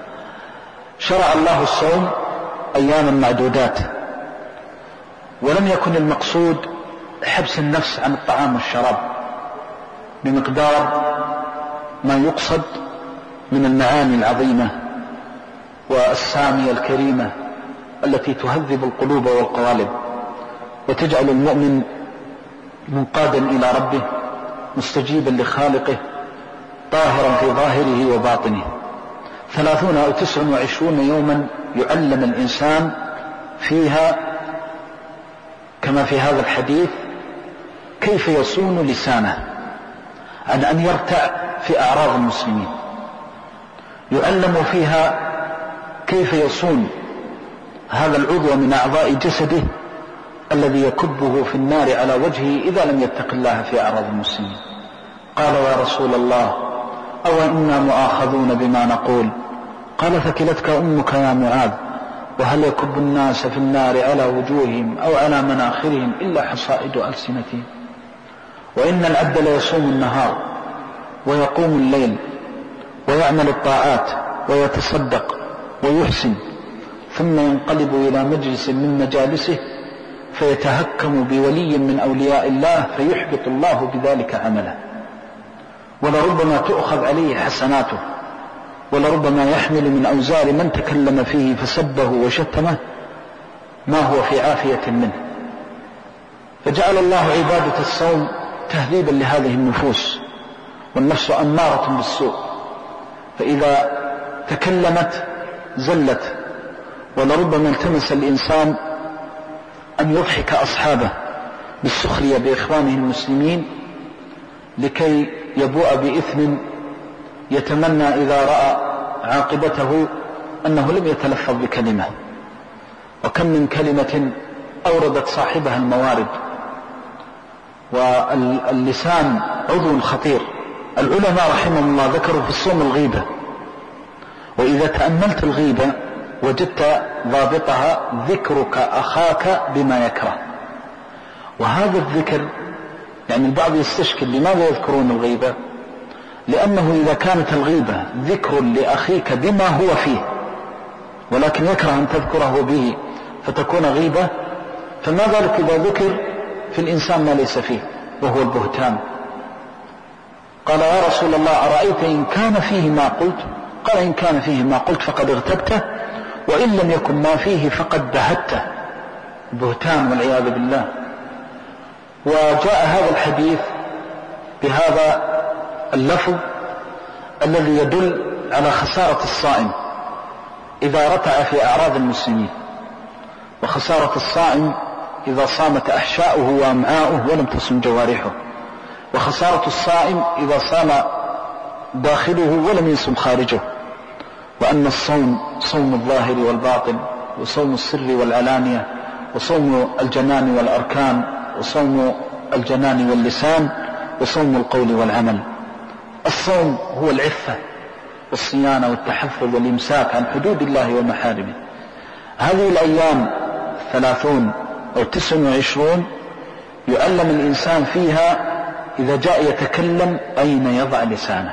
شرع الله الصوم أياما معدودات، ولم يكن المقصود حبس النفس عن الطعام والشراب بمقدار ما يقصد من المعاني العظيمة والسامية الكريمة التي تهذب القلوب والقوالب وتجعل المؤمن منقادا إلى ربه مستجيبا لخالقه طاهرا في ظاهره وباطنه. 30 أو 29 يوما يعلم الإنسان فيها كما في هذا الحديث كيف يصون لسانه عن أن يرتع في أعراض المسلمين، يعلم فيها كيف يصون هذا العضو من أعضاء جسده الذي يكبه في النار على وجهه إذا لم يتق الله في أعراض المسلمين. قال: يا رسول الله، أو إنا مؤاخذون بما نقول؟ قال: ثكلتك أمك يا معاذ، وهل يكب الناس في النار على وجوههم أو على مناخرهم إلا حصائد ألسنتهم؟ وإن العبد ليصوم النهار ويقوم الليل ويعمل الطاعات ويتصدق ويحسن، ثم ينقلب إلى مجلس من مجالسه فيتهكم بولي من أولياء الله فيحبط الله بذلك عمله، ولربما تؤخذ عليه حسناته، ولربما يحمل من أوزار من تكلم فيه فسبه وشتمه ما هو في عافية منه. فجعل الله عبادة الصوم تهذيبا لهذه النفوس، والنفس أمارة بالسوء، فإذا تكلمت زلت، ولربما التمس الإنسان أن يضحك أصحابه بالسخرية بإخوانه المسلمين لكي يبوء بإثم يتمنى إذا رأى عاقبته أنه لم يتلفظ بكلمة. وكم من كلمة أوردت صاحبها الموارد، واللسان عضو خطير. العلماء رحمهم الله ذكروا في الصوم الغيبة، وإذا تأملت الغيبة وجدت ضابطها ذكرك أخاك بما يكره. وهذا الذكر يعني البعض يستشكل لماذا يذكرون الغيبة؟ لأنه إذا كانت الغيبة ذكر لأخيك بما هو فيه ولكن يكره أن تذكره به فتكون غيبة، فما ذلك إذا ذكر في الإنسان ما ليس فيه وهو البهتان؟ قال: يا رسول الله، أرأيت إن كان فيه ما قلت؟ قال: إن كان فيه ما قلت فقد اغتبته، وإن لم يكن ما فيه فقد بهته. البهتان والعياذ بالله. وجاء هذا الحديث بهذا اللفظ الذي يدل على خسارة الصائم إذا رتع في أعراض المسلمين، وخسارة الصائم إذا صامت أحشاؤه وأمعاؤه ولم تصم جوارحه، وخسارة الصائم إذا صام داخله ولم يصم خارجه. وأن الصوم صوم الظاهر والباطن، وصوم السر والعلانية، وصوم الجنان والأركان، وصوم الجنان واللسان وصوم القول والعمل. الصوم هو العفة والصيانة والتحفظ والإمساك عن حدود الله ومحارمه. هذه الأيام 30 أو 29 يعلم الإنسان فيها إذا جاء يتكلم أين يضع لسانه،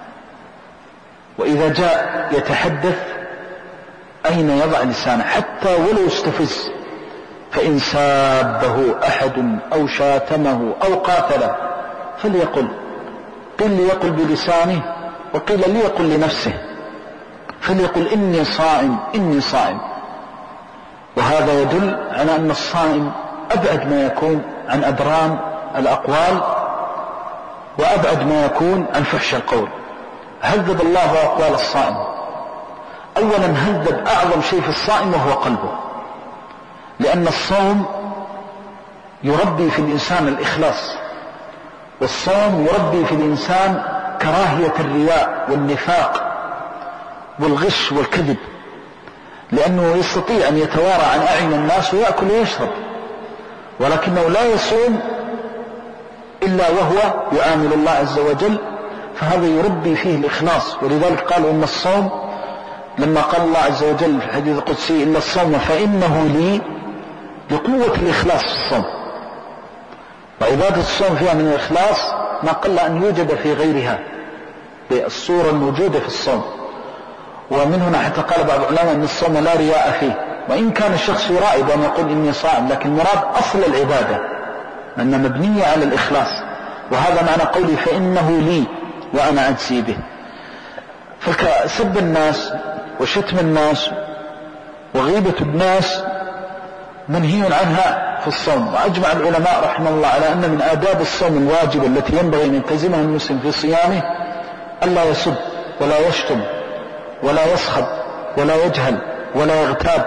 وإذا جاء يتحدث أين يضع لسانه، حتى ولو استفز، فإن سابه أحد أو شاتمه أو قاتله فليقل، قيل ليقل بلسانه وقيل ليقل لنفسه، فليقل إني صائم إني صائم. وهذا يدل على أن الصائم أبعد ما يكون عن أبرام الأقوال وأبعد ما يكون عن فحش القول. هذب الله أقوال الصائم. أولا هذب أعظم شيء في الصائم وهو قلبه، لأن الصوم يربي في الإنسان الإخلاص، والصوم يربي في الإنسان كراهية الرياء والنفاق والغش والكذب، لأنه يستطيع أن يتوارى عن أعين الناس ويأكل ويشرب، ولكنه لا يصوم إلا وهو يعامل الله عز وجل، فهذا يربي فيه الإخلاص. ولذلك قالوا إن الصوم، لما قال الله عز وجل في الحديث القدسي إلا الصوم فإنه لي، لقوة الإخلاص في الصوم، وعبادة الصوم فيها من الإخلاص ما قل أن يوجد في غيرها بالصورة الموجودة في الصوم. ومن هنا حتى قال بعض العلماء أن الصوم لا رياء فيه، وإن كان الشخص يرائي بأن يقول إني صائم، لكن المراد أصل العبادة أنها مبنية على الإخلاص، وهذا معنى قولي فإنه لي وأنا أجزي به. فسب الناس وشتم الناس وغيبة الناس منهي عنها في الصوم. وأجمع العلماء رحمه الله على أن من آداب الصوم الواجبة التي ينبغي أن يلتزمها المسلم في صيامه ألا يسب ولا يشتم ولا يسخب ولا يجهل ولا يغتاب.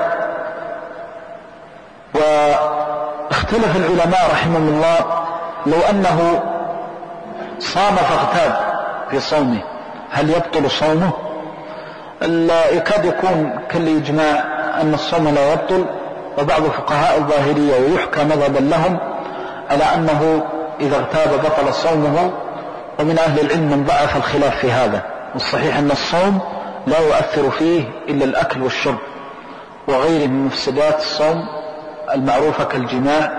واختلف العلماء رحمهم الله لو أنه صام فاغتاب في صومه هل يبطل صومه؟ يكاد يكون كالإجماع أن الصوم لا يبطل، وبعض فقهاء الظاهرية ويحكى مذهبا لهم على أنه إذا اغتاب بطل صومه، ومن أهل العلم من ضعف الخلاف في هذا. والصحيح أن الصوم لا يؤثر فيه إلا الأكل والشرب وغيره من مفسدات الصوم المعروفة كالجماع.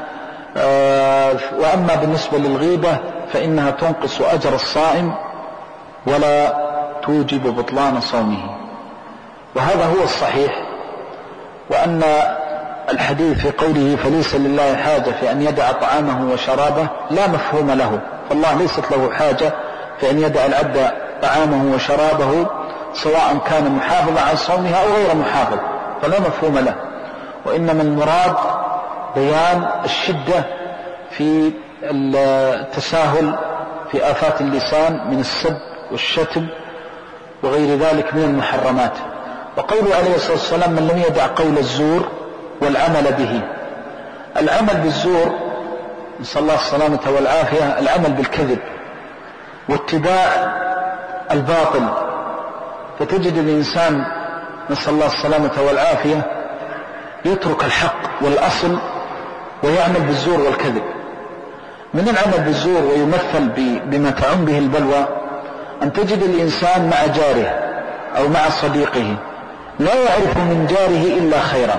وأما بالنسبة للغيبة فإنها تنقص أجر الصائم ولا توجب بطلان صومه، وهذا هو الصحيح. وأن الحديث في قوله فليس لله حاجة في أن يدع طعامه وشرابه لا مفهوم له، فالله ليست له حاجة في أن يدع العبد طعامه وشرابه سواء كان محافظا على صومه أو غير محافظ، فلا مفهوم له. وإنما المراد بيان الشدة في التساهل في آفات اللسان من السب والشتم وغير ذلك من المحرمات. وقوله عليه الصلاة والسلام من لم يدع قول الزور والعمل به. العمل بالزور نسأل الله السلامة والعافية، العمل بالكذب واتباع الباطل، فتجد الإنسان نسأل الله السلامة والعافية يترك الحق والأصل ويعمل بالزور والكذب. من العمل بالزور ويمثل بما تعم به البلوى أن تجد الإنسان مع جاره أو مع صديقه لا يعرف من جاره إلا خيرا،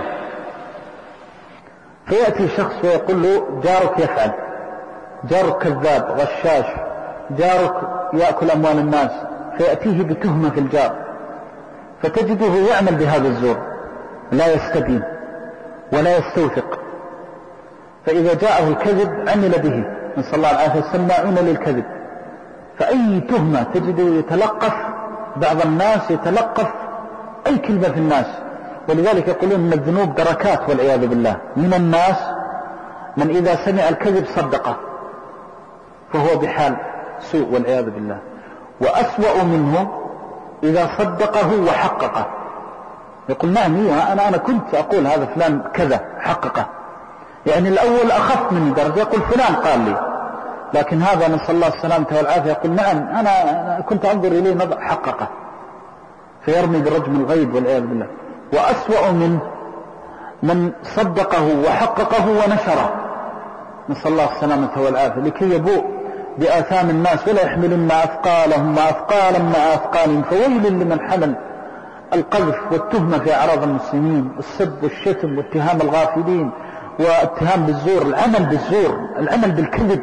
فيأتي شخص ويقول له جارك يفعل، جارك كذاب غشاش، جارك يأكل أموال الناس، فيأتيه بتهمة في الجار، فتجده يعمل بهذا الزور، لا يستبين ولا يستوثق، فإذا جاءه الكذب عمل به، نسأل الله العافية، سماعون للكذب. فأي تهمة تجده يتلقف، بعض الناس يتلقف أي كلمة في الناس. ولذلك يقولون أن الذنوب دركات والعياذ بالله. من الناس من إذا سمع الكذب صدقه فهو بحال سوء والعياذ بالله، وأسوأ منه إذا صدقه وحققه، يقول نعم أنا كنت أقول هذا فلان كذا، حققه، يعني الأول أخف من درجة، يقول فلان قال لي، لكن هذا نسأل الله السلامة والعافية يقول نعم أنا كنت أنظر إليه نظر، حققه، فيرمي برجم الغيب والعياذ بالله. وأسوأ منه من صدقه وحققه ونشره، نسأل الله السلامة والعافية، لكي يبوء بآثام الناس ولا يحملن أثقالهم وأثقالا مع أثقالهم. فويل لمن حمل القذف والتهمة في أعراض المسلمين، السب والشتم واتهام الغافلين واتهام بالزور، العمل بالزور، العمل بالكذب.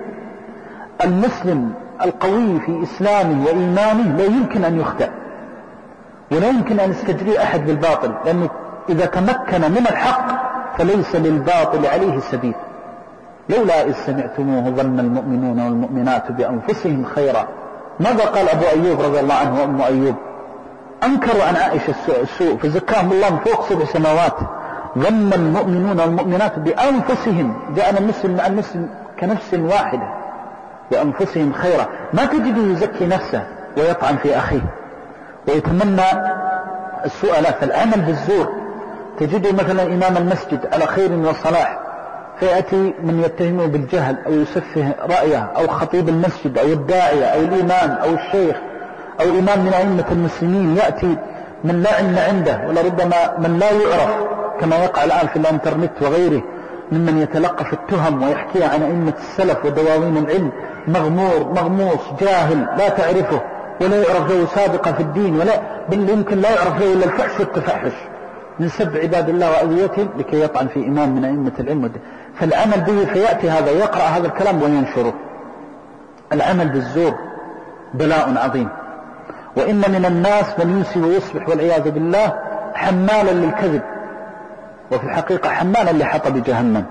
المسلم القوي في إسلامه وإيمانه لا يمكن أن يخدع ولا يمكن أن يستجري أحد بالباطل، لأنه إذا تمكن من الحق فليس للباطل عليه سبيل. لولا إذ سمعتموه ظن المؤمنون والمؤمنات بأنفسهم خيرا. ماذا قال أبو أيوب رضي الله عنه وأم أيوب؟ أنكروا عن عائشة السوء فزكاهم الله من فوق 7 سماوات. ظن المؤمنون والمؤمنات بأنفسهم، جعل المسلم مع المسلم كنفس واحدة، بأنفسهم خيرا. ما تجده يزكي نفسه ويطعن في أخيه ويتمنى السوء له. فالعمل بالزور تجده مثلا إمام المسجد على خير وصلاح، فيأتي من يتهمه بالجهل أو يسفه رأيه، أو خطيب المسجد أو الداعية أو الإمام أو الشيخ أو إمام من أئمة المسلمين، يأتي من لا علم عنده ولربما من لا يعرف، كما يقع الآن في الانترنت وغيره، ممن يتلقف التهم ويحكيها عن أئمة السلف ودواوين العلم، مغمور مغموس جاهل لا تعرفه ولا يعرف له سابقة في الدين، ولا بل يمكن لا يعرف له إلا الفحش والتفحش من سب عباد الله وأذيتهم، لكي يطعن في إمام من أئمة العلم. فالعمل به، فيأتي هذا يقرأ هذا الكلام وينشره. العمل بالزور بلاء عظيم. وإن من الناس من يمسي ويصبح والعياذ بالله حمالا للكذب، وفي الحقيقة حمالا لحطب جهنم،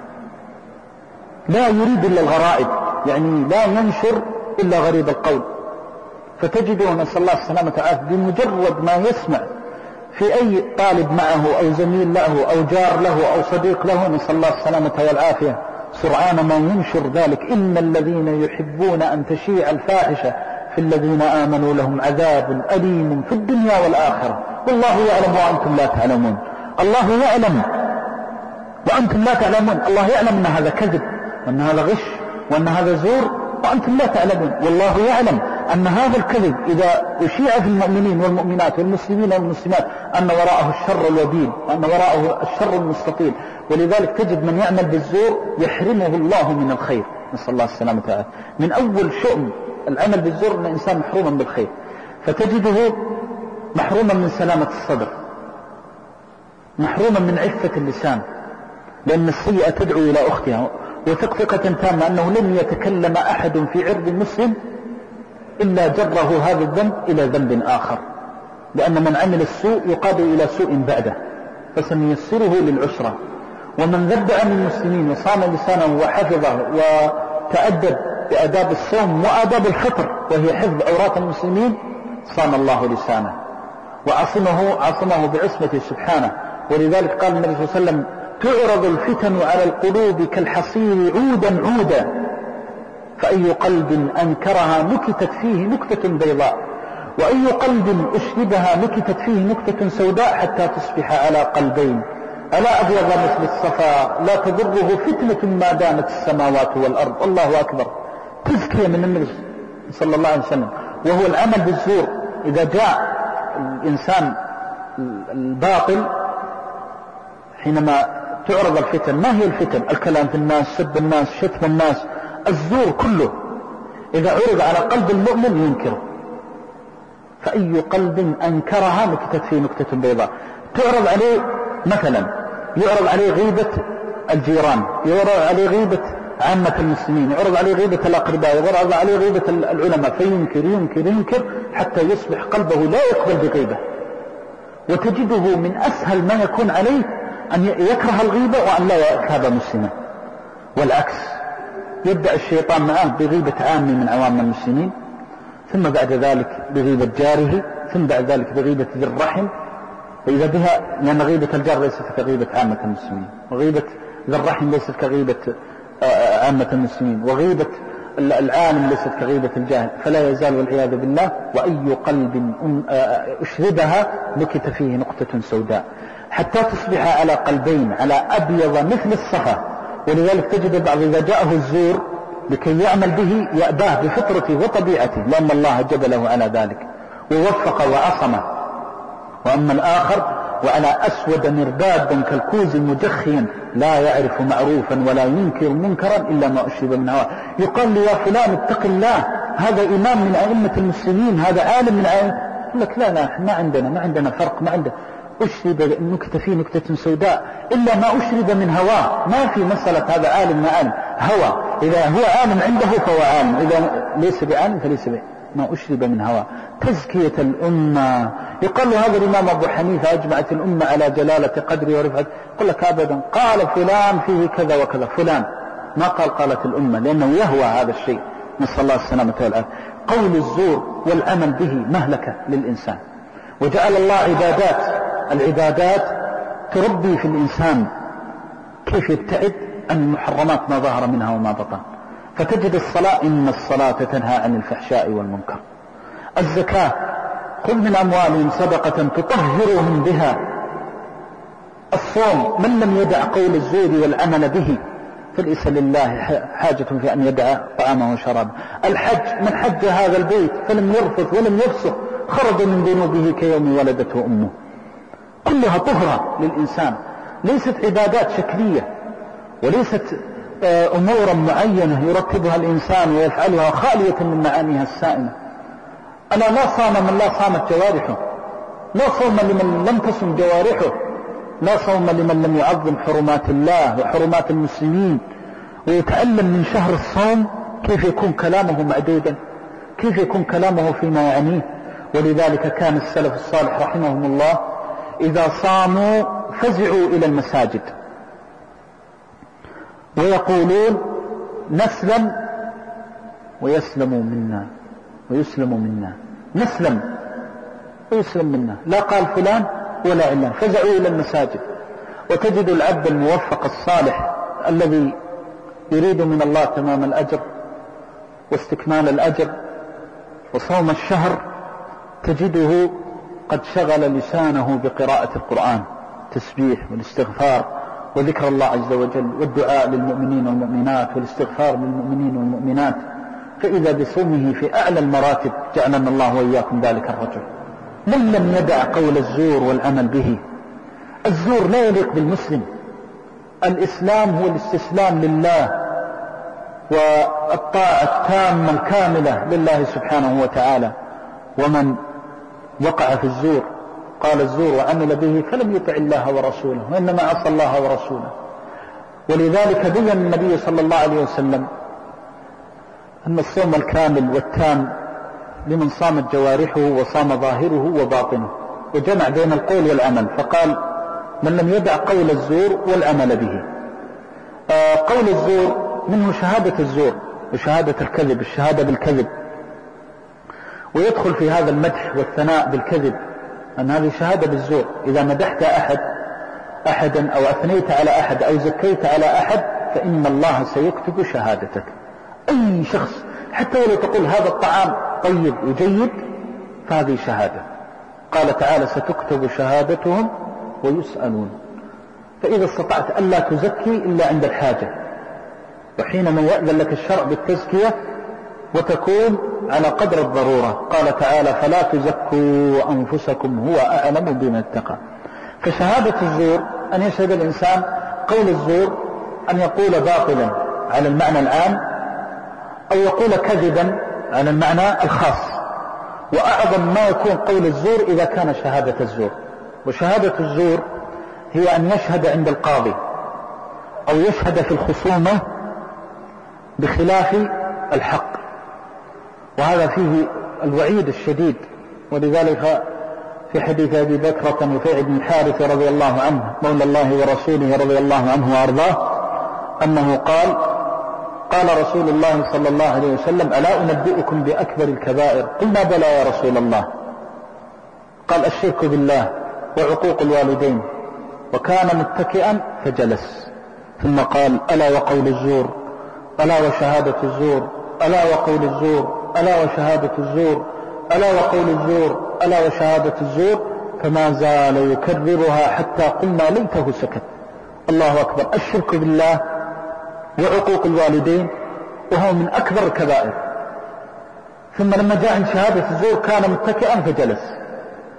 لا يريد إلا الغرائب، يعني لا ينشر إلا غريب القول. فتجده نسأل الله السلامة والعافية بمجرد ما يسمع في أي طالب معه أو زميل له أو جار له أو صديق له، نسأل الله السلامة والعافية، سرعان ما ينشر ذلك. إن الذين يحبون أن تشيع الفاحشة في الذين آمنوا لهم عذاب أليم في الدنيا والآخرة والله يعلم وأنتم لا تعلمون. الله يعلم وأنتم لا تعلمون. الله يعلم أن هذا كذب وأن هذا غش وأن هذا زور وأنتم لا تعلمون. والله يعلم أن هذا الكذب إذا أشيع في المؤمنين والمؤمنات والمسلمين والمسلمات أن وراءه الشر الوبيل وأن وراءه الشر المستطيل. ولذلك تجد من يعمل بالزور يحرمه الله من الخير، نسأل الله السلامة والعافية. من أول شؤم العمل بالزور أن الإنسان محروما بالخير، فتجده محروما من سلامة الصدر، محروما من عفة اللسان، لأن السيئة تدعو إلى أختها، وثق ثقة تامة أنه لن يتكلم أحد في عرض مسلم إلا جره هذا الذنب إلى ذنب آخر، لأن من عمل السوء يقاد إلى سوء بعده، فسنيسره للعسرة. ومن ذب عن المسلمين وصام لسانه وحفظه وتأدب بآداب الصوم وآداب الفطر وهي حفظ عورات المسلمين، صام الله لسانه وعصمه بعصمته سبحانه. ولذلك قال النبي صلى الله عليه وسلم: تعرض الفتن على القلوب كالحصير عودا عودا، فأي قلب أنكرها نكتت فيه نكتة بيضاء، وأي قلب أشربها نكتت فيه نكتة سوداء، حتى تصبح على قلبين ألا أبيض مثل الصفا لا تضره فتنة ما دامت السماوات والأرض. الله أكبر. تزكية من النبي صلى الله عليه وسلم. وهو العمل بالزور. إذا جاء الإنسان الباطل حينما تعرض الفتن، ما هي الفتن؟ الكلام في الناس، سب الناس، شتم الناس، الزور كله. إذا عرض على قلب المؤمن ينكره، فأي قلب أنكرها نكتت فيه نكتة بيضاء. تعرض عليه مثلا، يعرض عليه غيبة الجيران، يعرض عليه غيبة عامة المسلمين، يعرض عليه غيبة الأقرباء، يعرض عليه غيبة العلماء، فينكر ينكر ينكر حتى يصبح قلبه لا يقبل بغيبة. وتجده من أسهل ما يكون عليه أن يكره الغيبة وأن لا يغتاب مسلما، والعكس. يبدأ الشيطان معه بغيبة عام من عوام المسلمين، ثم بعد ذلك بغيبة جاره، ثم بعد ذلك بغيبة ذي الرحم، فإذا بها، لأن غيبة الجار ليست كغيبة عامة المسلمين، وغيبة ذي الرحم ليست كغيبة عامة المسلمين، وغيبة العالم ليست كغيبة الجاهل. فلا يزال والعياذ بالله. وأي قلب أشربها نكت فيه نقطة سوداء، حتى تصبح على قلبين، على أبيض مثل الصفا. ولذلك تجد البعض إذا جاءه الزور لكي يعمل به يأباه بفطرته وطبيعته، لأن الله جبله على ذلك ووفق وعصمه. وأما الآخر وعلى أسود مربادا كالكوز مجخيا لا يعرف معروفا ولا ينكر منكرا إلا ما أشرب من هواه. يقال لي يا فلان اتق الله، هذا إمام من أئمة المسلمين، هذا عالم من أئمة، يقول لك لا ما عندنا فرق، ما عندنا أشرب نكتة فيه نكتة سوداء إلا ما أشرب من هواه. ما في مسألة هذا عالم ما عالم، هوى. إذا هو عالم عنده فهو عالم، إذا ليس بعالم فليس به، ما أشرب من هواه. تزكية الأمة، يقال له هذا الإمام أبو حنيفة أجمعت الأمة على جلالة قدره ورفعته، يقول لك أبدا قال فلان فيه كذا وكذا، فلان ما قالت الأمة، لأنه يهوى هذا الشيء، نسأل الله السلامة والعافية. قول الزور والعمل به مهلكة للإنسان، وجعل الله العبادات تربي في الإنسان كيف يبتعد عن المحرمات ما ظهر منها وما بطن. فتجد الصلاة، إن الصلاة تنهى عن الفحشاء والمنكر. الزكاة، خذ من أموالهم صدقة تطهرهم بها. الصوم، من لم يدع قول الزور والعمل به فليس لله حاجة في أن يدع طعامه وشرابه. الحج، من حج هذا البيت فلم يرفث ولم يفسق خرج من ذنوبه كيوم ولدته أمه. كلها طهرة للإنسان، ليست عبادات شكلية، وليست أمورا معينة يرتبها الإنسان ويفعلها خالية من معانيها السائمة. أنا لا صام من لا صامت جوارحه، لا صوم لمن لم تصم جوارحه، لا صوم لمن لم يعظم حرمات الله وحرمات المسلمين ويتألم من شهر الصوم كيف يكون كلامه معدودا، كيف يكون كلامه فيما يعنيه. ولذلك كان السلف الصالح رحمهم الله إذا صاموا فزعوا إلى المساجد ويقولون نسلم ويسلم منا ويسلم منا، نسلم ويسلم منا، لا قال فلان ولا علان. فزعوا إلى المساجد. وتجد العبد الموفق الصالح الذي يريد من الله تمام الأجر واستكمال الأجر وصوم الشهر، تجده قد شغل لسانه بقراءة القرآن، تسبيح والاستغفار وذكر الله عز وجل والدعاء للمؤمنين والمؤمنات والاستغفار للمؤمنين والمؤمنات. فإذا بصومه في أعلى المراتب جعلنا الله وإياكم ذلك الرجل. من لم يدع قول الزور والعمل به. الزور لا يليق بالمسلم. الإسلام هو الاستسلام لله والطاعة التامة الكاملة لله سبحانه وتعالى. ومن وقع في الزور قال الزور وعمل به فلم يطع الله ورسوله، وإنما عصى الله ورسوله. ولذلك بين النبي صلى الله عليه وسلم أن الصوم الكامل والتام لمن صامت جوارحه وصام ظاهره وباطنه، وجمع بين القول والعمل، فقال من لم يدع قول الزور والعمل به. قول الزور منه شهادة الزور وشهادة الكذب، الشهادة بالكذب، ويدخل في هذا المدح والثناء بالكذب، أن هذه شهادة بالزور. إذا مدحت أحدا أو أثنيت على أحد أو زكيت على أحد فإن الله سيكتب شهادتك. أي شخص حتى ولو تقول هذا الطعام طيب وجيد فهذه شهادة. قال تعالى ستكتب شهادتهم ويسألون. فإذا استطعت ألا تزكي إلا عند الحاجة، وحينما يأذن لك الشرع بالتزكية وتكون على قدر الضرورة. قال تعالى فلا تزكوا أنفسكم هو أعلم بمن اتقى. فشهادة الزور أن يشهد الإنسان قول الزور أن يقول باطلا على المعنى العام أو يقول كذبا على المعنى الخاص. وأعظم ما يكون قول الزور إذا كان شهادة الزور. وشهادة الزور هي أن يشهد عند القاضي أو يشهد في الخصومة بخلاف الحق، وهذا فيه الوعيد الشديد. ولذلك في حديث أبي بكرة نفيع بن الحارث رضي الله عنه مولى الله ورسوله رضي الله عنه وأرضاه أنه قال رسول الله صلى الله عليه وسلم ألا أنبئكم بأكبر الكبائر؟ قلنا بلى يا رسول الله. قال الشرك بالله وعقوق الوالدين. وكان متكئا فجلس، ثم قال ألا وقول الزور، ألا وشهادة الزور، ألا وقول الزور، ألا وشهادة الزور، ألا وقول الزور، ألا وشهادة الزور. فما زال يكررها حتى قلنا ليته سكت. الله أكبر. الشرك بالله وعقوق الوالدين وهو من أكبر الكبائر. ثم لما جاء عند شهادة الزور كان متكئا فجلس.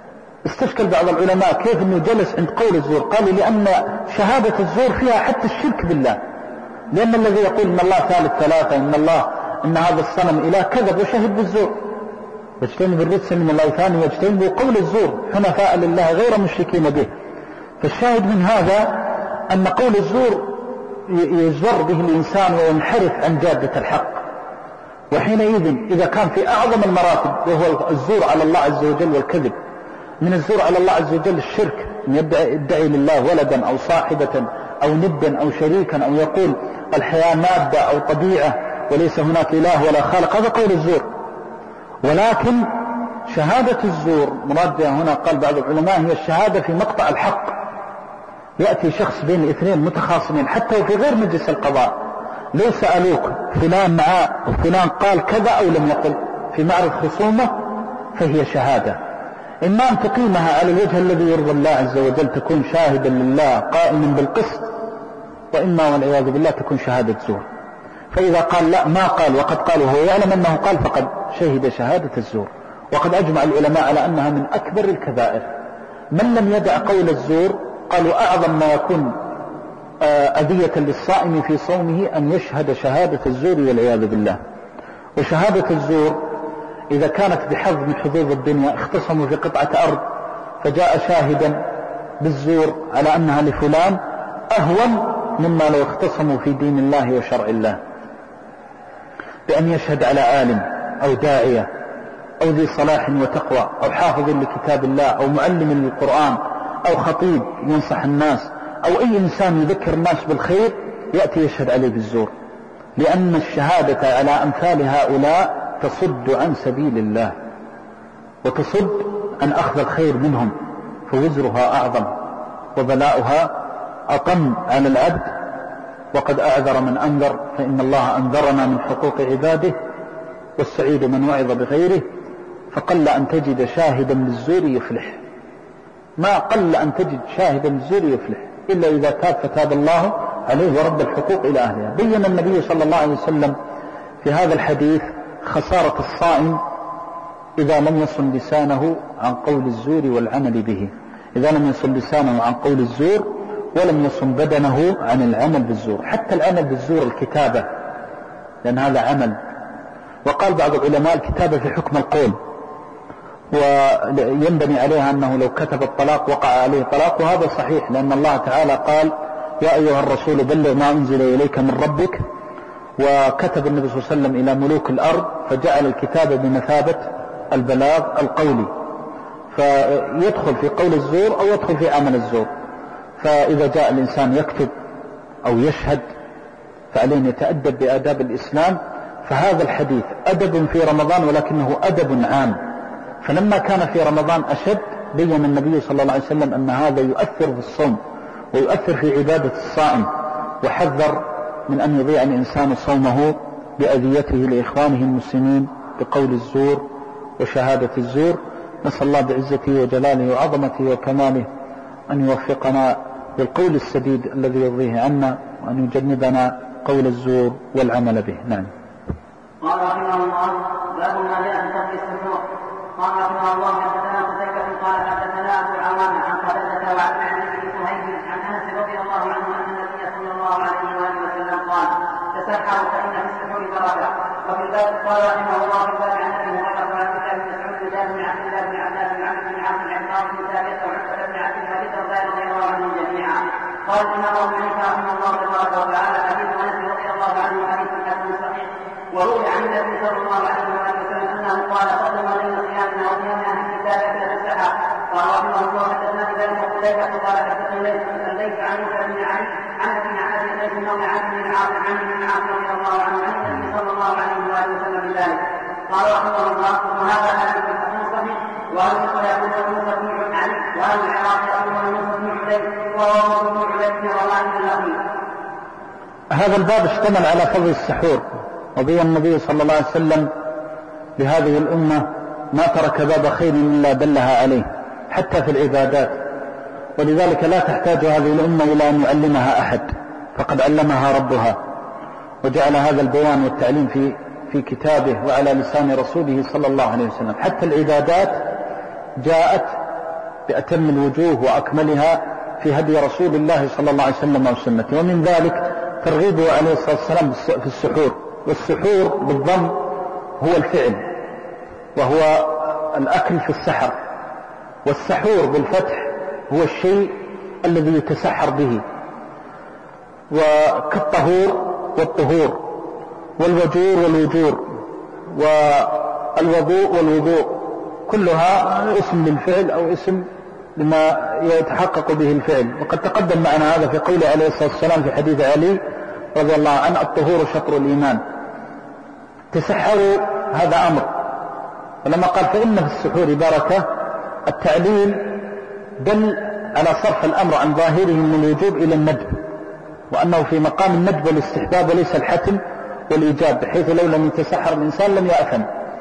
استشكل بعض العلماء كيف أنه جلس عند قول الزور، قالوا لأن شهادة الزور فيها حتى الشرك بالله، لأن الذي يقول إن الله ثالث ثلاثة، إن هذا الصنم إله، كذب وشهد بالزور. واجتنبوا الرجس من الأوثان واجتنبوا قول الزور حنفاء لله غير مشركين به. فالشاهد من هذا أن قول الزور يزر به الإنسان وينحرف عن جادة الحق. وحينئذ إذا كان في أعظم المراتب وهو الزور على الله عز وجل والكذب، من الزور على الله عز وجل الشرك، أن يدعي لله ولدا أو صاحبة أو ندا أو شريكا، أو يقول الحياة مادة أو طبيعة وليس هناك إله ولا خالق، هذا قول الزور. ولكن شهادة الزور مرادها هنا قال بعض العلماء هي الشهادة في مقطع الحق. يأتي شخص بين اثنين متخاصمين حتى وفي غير مجلس القضاء، لو سألوك فلان معاه وفلان قال كذا أو لم يقل في معرض خصومة، فهي شهادة، إما أن تقيمها على الوجه الذي يرضى الله عز وجل تكون شاهدا لله قائما بالقسط، وإما والعياذ بالله تكون شهادة زور. فإذا قال لا ما قال وقد قال وهو يعلم أنه قال فقد شهد شهادة الزور. وقد أجمع العلماء على أنها من أكبر الكبائر. من لم يدع قول الزور قالوا أعظم ما يكون أذية للصائم في صومه أن يشهد شهادة الزور والعياذ بالله. وشهادة الزور إذا كانت بحظ من حظوظ الدنيا، اختصموا في قطعة أرض فجاء شاهدا بالزور على أنها لفلان، أهون مما لو اختصموا في دين الله وشرع الله، بأن يشهد على عالم أو داعية أو ذي صلاح وتقوى أو حافظ لكتاب الله أو معلم للقرآن أو خطيب ينصح الناس أو أي إنسان يذكر الناس بالخير، يأتي يشهد عليه بالزور، لأن الشهادة على أمثال هؤلاء تصد عن سبيل الله وتصد عن أخذ الخير منهم، فوزرها أعظم وبلاؤها أطم على العبد. وقد أعذر من أنذر، فإن الله أنذرنا من حقوق عباده، والسعيد من وعظ بغيره. فقل أن تجد شاهدا بالزور يفلح، ما قل أن تجد شاهدا بالزور يفلح إلا إذا تاب فتاب الله عليه ورد الحقوق إلى أهلها. بين النبي صلى الله عليه وسلم في هذا الحديث خسارة الصائم إذا لم يصن لسانه عن قول الزور والعمل به، إذا لم يصن لسانه عن قول الزور ولم يصن بدنه عن العمل بالزور. حتى العمل بالزور الكتابة، لأن هذا عمل. وقال بعض العلماء الكتابة في حكم القول، وينبني عليها أنه لو كتب الطلاق وقع عليه طلاق، وهذا صحيح، لأن الله تعالى قال يا أيها الرسول بلغ ما أنزل إليك من ربك. وكتب النبي صلى الله عليه وسلم إلى ملوك الأرض فجعل الكتابة بمثابة البلاغ القولي، فيدخل في قول الزور أو يدخل في عمل الزور. فإذا جاء الإنسان يكتب أو يشهد فعليه أن يتأدب بآداب الإسلام. فهذا الحديث أدب في رمضان ولكنه أدب عام، فلما كان في رمضان أشد بين النبي صلى الله عليه وسلم أن هذا يؤثر في الصوم ويؤثر في عبادة الصائم، وحذر من أن يضيع الإنسان صومه بأذيته لإخوانه المسلمين بقول الزور وشهادة الزور. نسأل الله بعزته وجلاله وعظمته وكماله أن يوفقنا للقول السديد الذي يرضيه عنا، وأن يجنبنا قول الزور والعمل به. نعم. قال رحمه الله باب ما جاء في فضل السحور. قال رحمه الله حدثنا قتيبة قال حدثنا أبو العوام عن قتادة وعن علي بن صهيب عن أنس رضي الله عنه أن النبي صلى الله عليه وآله وسلم قال تسحروا فإن في السحور بركة. وفي الباب قال رحمه الله في الباب عن أبي هريرة وعن عبد بن مسعود وجابر بن عبد الله بن عباس بن عبد بن عاص بن عمار بن ثابت وعتبة بن عبد الملك رضي الله عنهم جميعا. قال الإمام أبو حنيفة رحمه الله تبارك وتعالى حديث أنس رضي الله عنه حديث حسن صحيح. وروي عن النبي صلى الله عليه وسلم أنه قال فضل ما بين صيامنا وصيام أهل الكتاب أكلة السحر. قال رحمه الله حدثنا بذلك قتيبة قال حدثني ليس عن موسى بن علي عن ابن عباس ليس بن عبد بن عاصم عن ابن عاصم رضي الله عنه عن النبي صلى الله عليه وسلم بذلك. قال رحمه الله وهذا حديث حسن صحيح. وأهل مصر يقولون موسى بن علي وأهل العراق يقولون موسى بن علي وهو بن علي بن رواح الأخير. هذا الباب اشتمل على فضل السحور، وبين النبي صلى الله عليه وسلم لهذه الأمة ما ترك باب خير إلا دلها عليه حتى في العبادات، ولذلك لا تحتاج هذه الأمة إلى أن يعلمها أحد، فقد علمها ربها وجعل هذا البيان والتعليم في كتابه وعلى لسان رسوله صلى الله عليه وسلم. حتى العبادات جاءت بأتم الوجوه وأكملها في هدي رسول الله صلى الله عليه وسلم وسنته. ومن ذلك ترغيبه عليه الصلاة والسلام في السحور. والسحور بالضم هو الفعل، وهو الأكل في السحر. والسحور بالفتح هو الشيء الذي يتسحر به، وكالطهور والطهور والوجور والوجور والوضوء والوضوء، كلها اسم للفعل أو اسم لما يتحقق به الفعل. وقد تقدم معنا هذا في قوله عليه الصلاة والسلام في حديث علي رضي الله عنه: الطهور شطر الإيمان. تسحروا هذا أمر. ولما قال فإن في السحور بركة، التعليل دل على صرف الأمر عن ظاهره من الوجوب إلى الندب، وأنه في مقام الندب والاستحباب وليس الحتم والإيجاب، بحيث لو لم يتسحر الإنسان لم يأثم.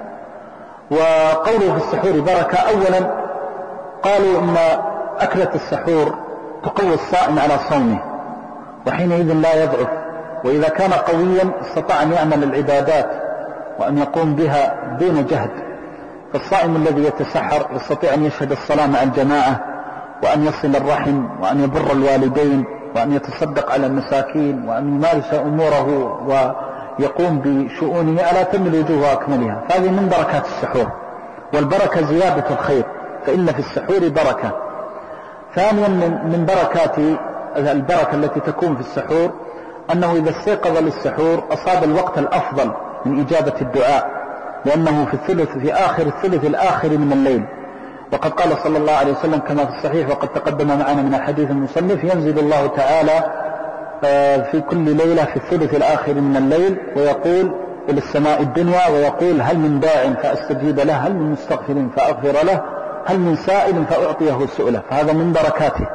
وقوله في السحور بركة، أولا قالوا إن أكلة السحور تقوي الصائم على صومه، وحينئذ لا يضعف، وإذا كان قويا استطاع أن يعمل العبادات وأن يقوم بها دون جهد. فالصائم الذي يتسحر يستطيع أن يشهد الصلاة مع الجماعة، وأن يصل الرحم، وأن يبر الوالدين، وأن يتصدق على المساكين، وأن يمارس أموره ويقوم بشؤونه على تم الوجوه وأكملها. فهذه من بركات السحور. والبركة زيادة الخير، فإن في السحور بركة. ثانيا من بركات البركة التي تكون في السحور أنه إذا استيقظ للسحور أصاب الوقت الأفضل من إجابة الدعاء، لأنه في آخر الثلث الآخر من الليل. وقد قال صلى الله عليه وسلم كما في الصحيح وقد تقدم معنا من الحديث المصنف: ينزل الله تعالى في كل ليلة في الثلث الآخر من الليل ويقول إلى السماء الدنيا ويقول: هل من داع فأستجيب له، هل من مستغفر فأغفر له، هل من سائل فأعطيه سؤله. فهذا من بركاته.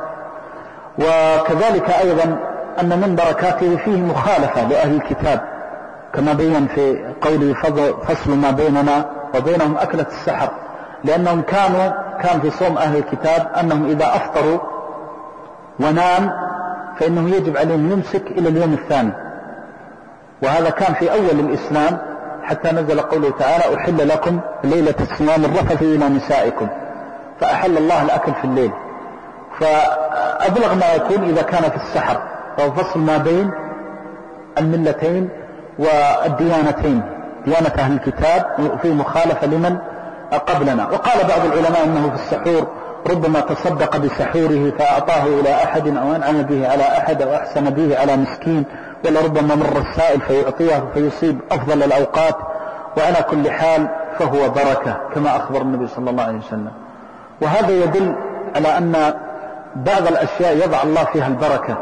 وكذلك أيضا أن من بركاته فيه مخالفة لأهل الكتاب، كما بين في قوله: فصل ما بيننا وبينهم أكلة السحر، لأنهم كان في صوم أهل الكتاب أنهم إذا أفطروا ونام فإنه يجب عليهم يمسك إلى اليوم الثاني. وهذا كان في أول الإسلام، حتى نزل قوله تعالى: أحل لكم ليلة الصيام الرفث إلى نسائكم. فأحل الله الأكل في الليل. فأبلغ ما يكون إذا كان في السحر، فهو فصل ما بين الملتين والديانتين، ديانة أهل الكتاب في مخالفة لمن قبلنا. وقال بعض العلماء أنه في السحور ربما تصدق بسحوره فأعطاه إلى أحد، أو أنعم به على أحد، أو أحسن به على مسكين، ولربما مر السائل فيعطيه فيصيب أفضل الأوقات. وعلى كل حال فهو بركة كما أخبر النبي صلى الله عليه وسلم. وهذا يدل على أن بعض الأشياء يضع الله فيها البركة،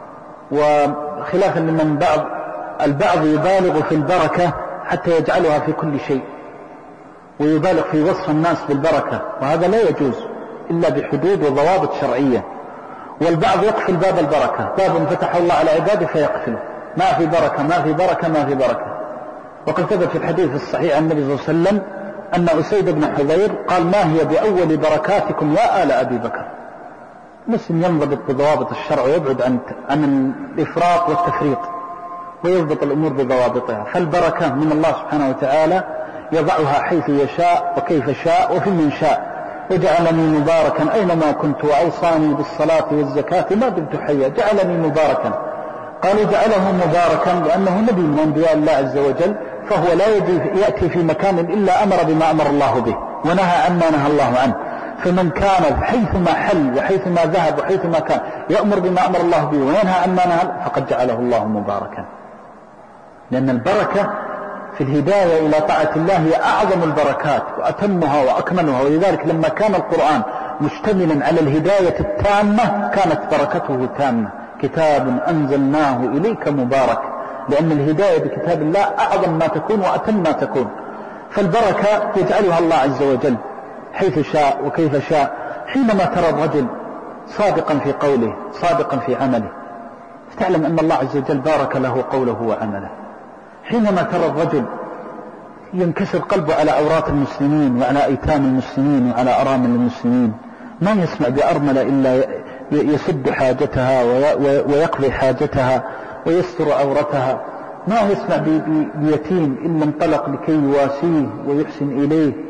وخلافا لمن البعض يبالغ في البركة حتى يجعلها في كل شيء، ويبالغ في وصف الناس بالبركة، وهذا لا يجوز إلا بحدود وضوابط شرعية. والبعض يقفل باب البركة، باب فتح الله على عباده فيقفله، ما في بركة ما في بركة ما في بركة. وقد ثبت في الحديث الصحيح عن النبي صلى الله عليه وسلم أن أسيد بن حضير قال: ما هي بأول بركاتكم يا آل أبي بكر. مسلم ينضبط بضوابط الشرع ويبعد عن الإفراط والتفريط، ويضبط الأمور بضوابطها. فالبركة من الله سبحانه وتعالى يضعها حيث يشاء وكيف شاء وفي من شاء. وجعلني مباركا أينما كنت، وأوصاني بالصلاة والزكاة ما دمت حيا. جعلني مباركا. قالوا جعله مباركا لأنه نبي من أنبياء الله عز وجل، فهو لا يأتي في مكان إلا أمر بما أمر الله به ونهى عما نهى الله عنه. فمن كان حيثما حل وحيثما ذهب وحيثما كان يأمر بما أمر الله به وينهى عما نهى فقد جعله الله مباركا. لأن البركة في الهداية إلى طاعة الله هي أعظم البركات وأتمها وأكملها. ولذلك لما كان القرآن مشتملا على الهداية التامة كانت بركته تامة. كتاب أنزلناه إليك مبارك، لأن الهداية بكتاب الله أعظم ما تكون وأتم ما تكون. فالبركة يجعلها الله عز وجل حيث شاء وكيف شاء. حينما ترى الرجل صادقا في قوله صادقا في عمله فتعلم أن الله عز وجل بارك له قوله وعمله. حينما ترى الرجل ينكسر قلبه على عورات المسلمين وعلى أيتام المسلمين وعلى أرامل المسلمين، ما يسمع بأرملة إلا يسد حاجتها ويقضي حاجتها ويستر عورتها، ما يسمع بيتيم إلا انطلق لكي يواسيه ويحسن إليه،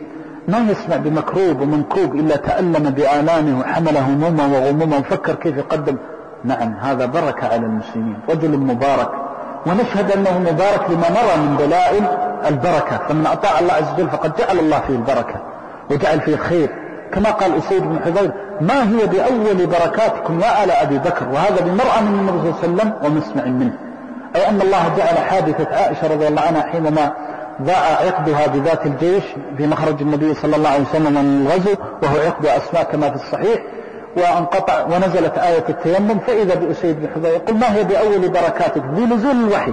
ما يسمع بمكروب ومنكوب إلا تألم بآلامه وحمل همومه وغمومه وفكر كيف يقدم. نعم، هذا بركة على المسلمين، رجل مبارك، ونشهد أنه مبارك لما نرى من دلائل البركة. فمن أطاع الله عز وجل فقد جعل الله فيه البركة وجعل فيه الخير، كما قال أسيد بن حضير: ما هي بأول بركاتكم يا آل أبي بكر؟ وهذا بمرأة من النبي صلى الله عليه وسلم ومسمع منه، أي أن الله جعل حادثة عائشة رضي الله عنها حينما ضاع عقدها بذات الجيش في مخرج النبي صلى الله عليه وسلم من الغزو، وهو عقد أسماء كما في الصحيح، وانقطع ونزلت آية التيمم، فإذا بأسيد بن حضير يقول: ما هي بأول بركاتكم؟ بنزول الوحي.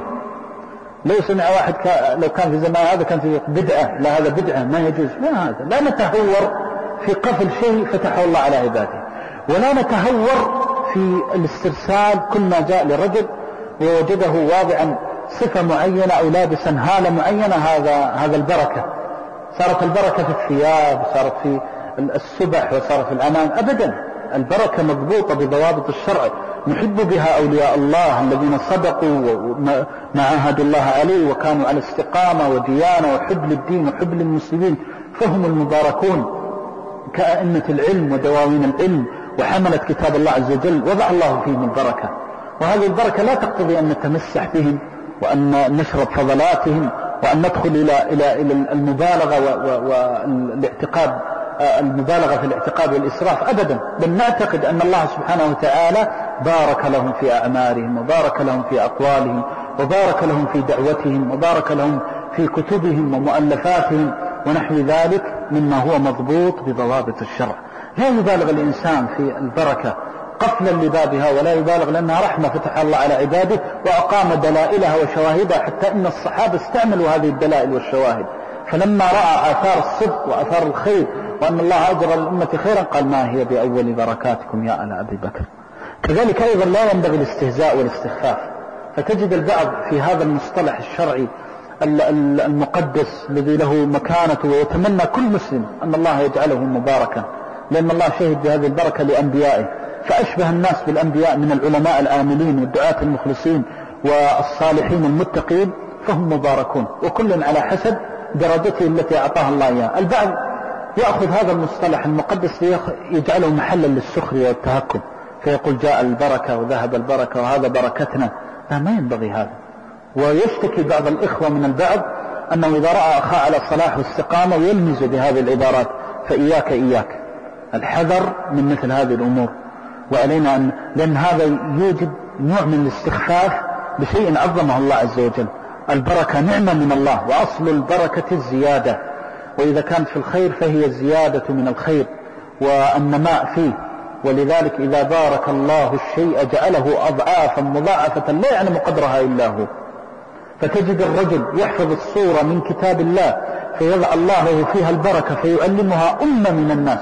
لو سمع واحد لو كان في زمان هذا كان في بدعة، لا هذا بدعة ما يجوز، ما هذا، لا نتهور في قفل شيء فتحه الله على عباده، ولا نتهور في الاسترسال. كل ما جاء لرجل ووجده واضعا صفة معينة أو لابسا هالة معينة، هذا البركة. صارت البركة في الثياب، وصارت في السبح، وصارت في العنان. أبدا، البركة مضبوطة بضوابط الشرع نحب بها أولياء الله الذين صدقوا وما عاهدوا الله عليه وكانوا على استقامة وديانة وحب للدين وحب للمسلمين، فهم المباركون كأئمة العلم ودواوين العلم وحملة كتاب الله عز وجل، وضع الله فيهم البركة. وهذه البركة لا تقتضي أن نتمسح بهم وأن نشرب فضلاتهم وأن ندخل إلى المبالغة والاعتقاد، المبالغة في الاعتقاد والإسراف، أبدا، بل نعتقد أن الله سبحانه وتعالى بارك لهم في أعمارهم، وبارك لهم في أقوالهم، وبارك لهم في دعوتهم، وبارك لهم في كتبهم ومؤلفاتهم ونحو ذلك مما هو مضبوط بضوابط الشرع. لا يبالغ الإنسان في البركة قفلا لبابها، ولا يبالغ لأنها رحمة فتح الله على عباده وأقام دلائلها وشواهدها، حتى إن الصحابة استعملوا هذه الدلائل والشواهد. فلما رأى آثار الصدق وآثار الخير وأن الله أجرى للأمة خيرا قال: ما هي بأول بركاتكم يا آل أبي بكر. كذلك أيضا لا ينبغي الاستهزاء والاستخفاف، فتجد البعض في هذا المصطلح الشرعي المقدس الذي له مكانته، ويتمنى كل مسلم أن الله يجعله مباركا، لأن الله شهد بهذه البركة لأنبيائه، فأشبه الناس بالأنبياء من العلماء الآملين والدعاة المخلصين والصالحين المتقين، فهم مباركون، وكل على حسب درجته التي أعطاها الله إياها. البعض يأخذ هذا المصطلح المقدس يجعله محلا للسخرية والتهكم، فيقول: جاء البركة وذهب البركة وهذا بركتنا. لا، ما ينبغي هذا. ويشتكي بعض الإخوة من البعض أنه إذا رأى أخاه على صلاح واستقامة يلمز بهذه العبارات، فإياك الحذر من مثل هذه الأمور. وعلينا لأن هذا يوجد نوع من الاستخفاف بشيء عظمه الله عز وجل. البركة نعمة من الله، وأصل البركة الزيادة، وإذا كانت في الخير فهي الزيادة من الخير والنماء فيه. ولذلك إذا بارك الله الشيء جعله أضعافا مضاعفة لا يعلم قدرها إلا هو. فتجد الرجل يحفظ الصورة من كتاب الله فيضع الله له فيها البركة فيعلمها من الناس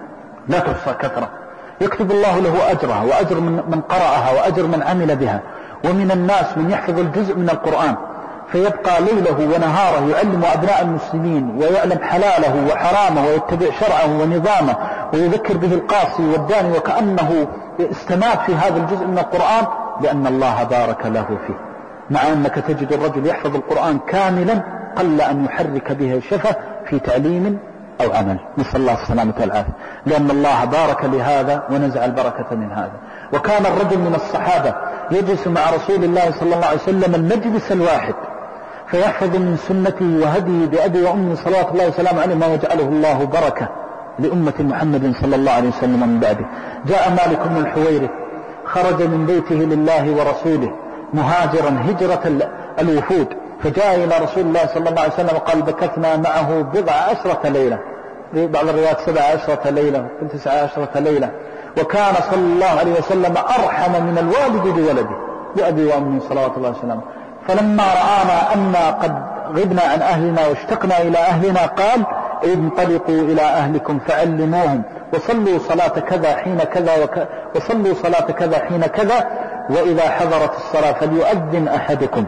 لا تحصى كثرة، يكتب الله له أجرها وأجر من قرأها وأجر من عمل بها. ومن الناس من يحفظ الجزء من القرآن فيبقى ليله ونهاره يعلم أبناء المسلمين ويعلم حلاله وحرامه ويتبع شرعه ونظامه ويذكر به القاصي والداني، وكأنه استمات في هذا الجزء من القرآن لأن الله بارك له فيه. مع أنك تجد الرجل يحفظ القرآن كاملا قل أن يحرك به شفة في تعليم أو عمل، نسأل الله السلامة والعافية، لأن الله بارك لهذا ونزع البركة من هذا. وكان الرجل من الصحابة يجلس مع رسول الله صلى الله عليه وسلم المجلس الواحد فيحفظ من سنته وهديه بأبي وأمي صلوات الله وسلامه عليه ما وجعله الله بركة لأمة محمد صلى الله عليه وسلم من بعده. جاء مالك بن الحويرث خرج من بيته لله ورسوله مهاجرا هجرة الوفود، فجاء إلى رسول الله صلى الله عليه وسلم وقال: بكثنا معه 19 ليلة، بعض الروايات 17 ليلة و 19 ليلة. وكان صلى الله عليه وسلم أرحم من الوالد بولده بأبي وأمي صلوات الله وسلامه. فلما رآنا أننا قد غبنا عن أهلنا واشتقنا إلى أهلنا قال: انطلقوا إلى أهلكم فعلموهم وصلوا صلاة كذا حين كذا وصلوا صلاة كذا حين كذا، وإذا حضرت الصلاة فليؤذن أحدكم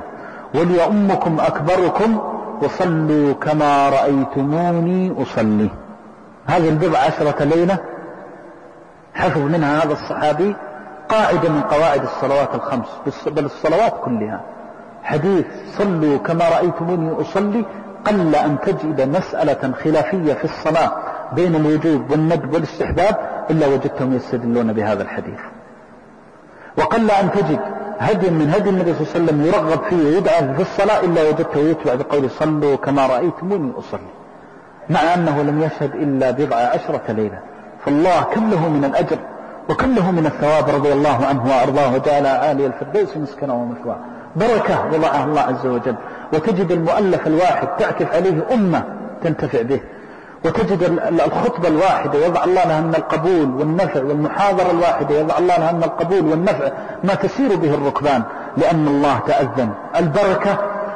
وليؤمكم أكبركم وصلوا كما رأيتموني أصلي. هذه 19 ليلة حفظ منها هذا الصحابي قاعدة من قواعد الصلوات الخمس، بل الصلوات كلها. حديث صلوا كما رأيتموني أصلي قل أن تجد مسألة خلافية في الصلاة بين الوجوب والندب والاستحباب إلا وجدتهم يستدلون بهذا الحديث. وقل أن تجد هدي من هدي النبي صلى الله عليه وسلم يرغب فيه ويدعى في الصلاة إلا وجدته يتبع بقول صلوا كما رأيتموني أصلي، مع أنه لم يشهد إلا 19 ليلة. فالله كم له من الأجر وكم له من الثواب رضي الله عنه وأرضاه وجعل عالي الفردوس مسكنه ومثواه. بركة وضعها الله عز وجل. وتجد المؤلف الواحد تعكف عليه أمة تنتفع به، وتجد الخطبة الواحدة يضع الله لها من القبول والنفع، والمحاضرة الواحدة يضع الله لها من القبول والنفع ما تسير به الركبان، لأن الله تأذن. البركة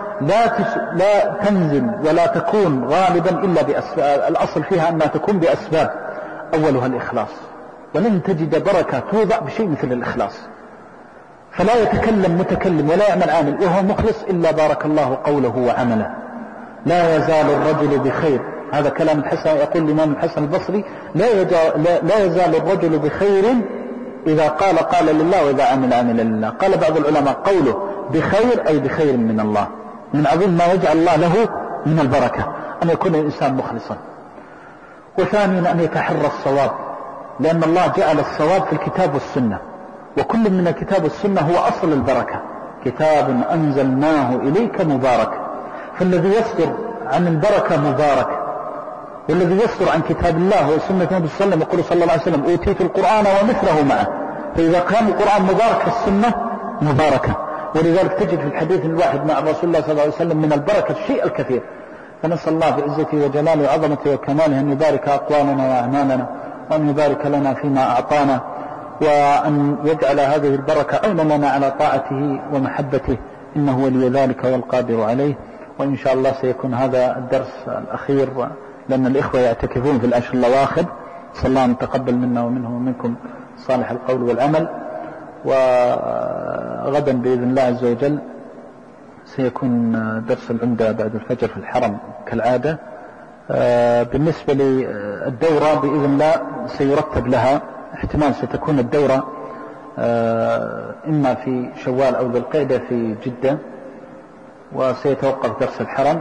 لا تنزل ولا تكون غالبا إلا بأسباب، الأصل فيها أنها تكون بأسباب، أولها الإخلاص، ولن تجد بركة توضع بشيء مثل الإخلاص. فلا يتكلم متكلم ولا يعمل عامل وهو مخلص إلا بارك الله قوله وعمله. لا يزال الرجل بخير، هذا كلام الحسن، يقول الإمام الحسن البصري لا يزال الرجل بخير إذا قال لله وإذا عمل لله. قال بعض العلماء قوله بخير أي بخير من الله، من عظيم ما يجعل الله له من البركة أن يكون الإنسان مخلصا. وثانيا أن يتحرى الصواب، لأن الله جعل الصواب في الكتاب والسنة، وكل من الكتاب والسنة هو أصل البركة. كتاب أنزلناه إليك مبارك، فالذي يصدر عن البركة مبارك، والذي يصدر عن كتاب الله وسنة النبي صلى الله عليه وسلم يقول صلى الله عليه وسلم أوتيت القرآن ومثله معه. فإذا كان القرآن مبارك فالسنة مباركة. ولذلك تجد في الحديث الواحد مع رسول الله صلى الله عليه وسلم من البركة الشيء الكثير. فنسأل الله بعزته وجلاله وعظمته وكماله أن يبارك أقوالنا وأعمالنا، وأن يبارك لنا فيما أعطانا، وأن يجعل هذه البركة عونا لنا على طاعته ومحبته، إنه ولي ذلك والقادر عليه. وإن شاء الله سيكون هذا الدرس الأخير، لأن الإخوة يعتكفون في العشر الأواخر. صلى الله أن تقبل منا ومنهم ومنكم صالح القول والعمل. وغدا بإذن الله عز وجل سيكون درس العمدة بعد الفجر في الحرم كالعادة. بالنسبة للدورة بإذن الله سيرتب لها، احتمال ستكون الدورة إما في شوال أو ذي القعدة في جدة، وسيتوقف درس الحرم،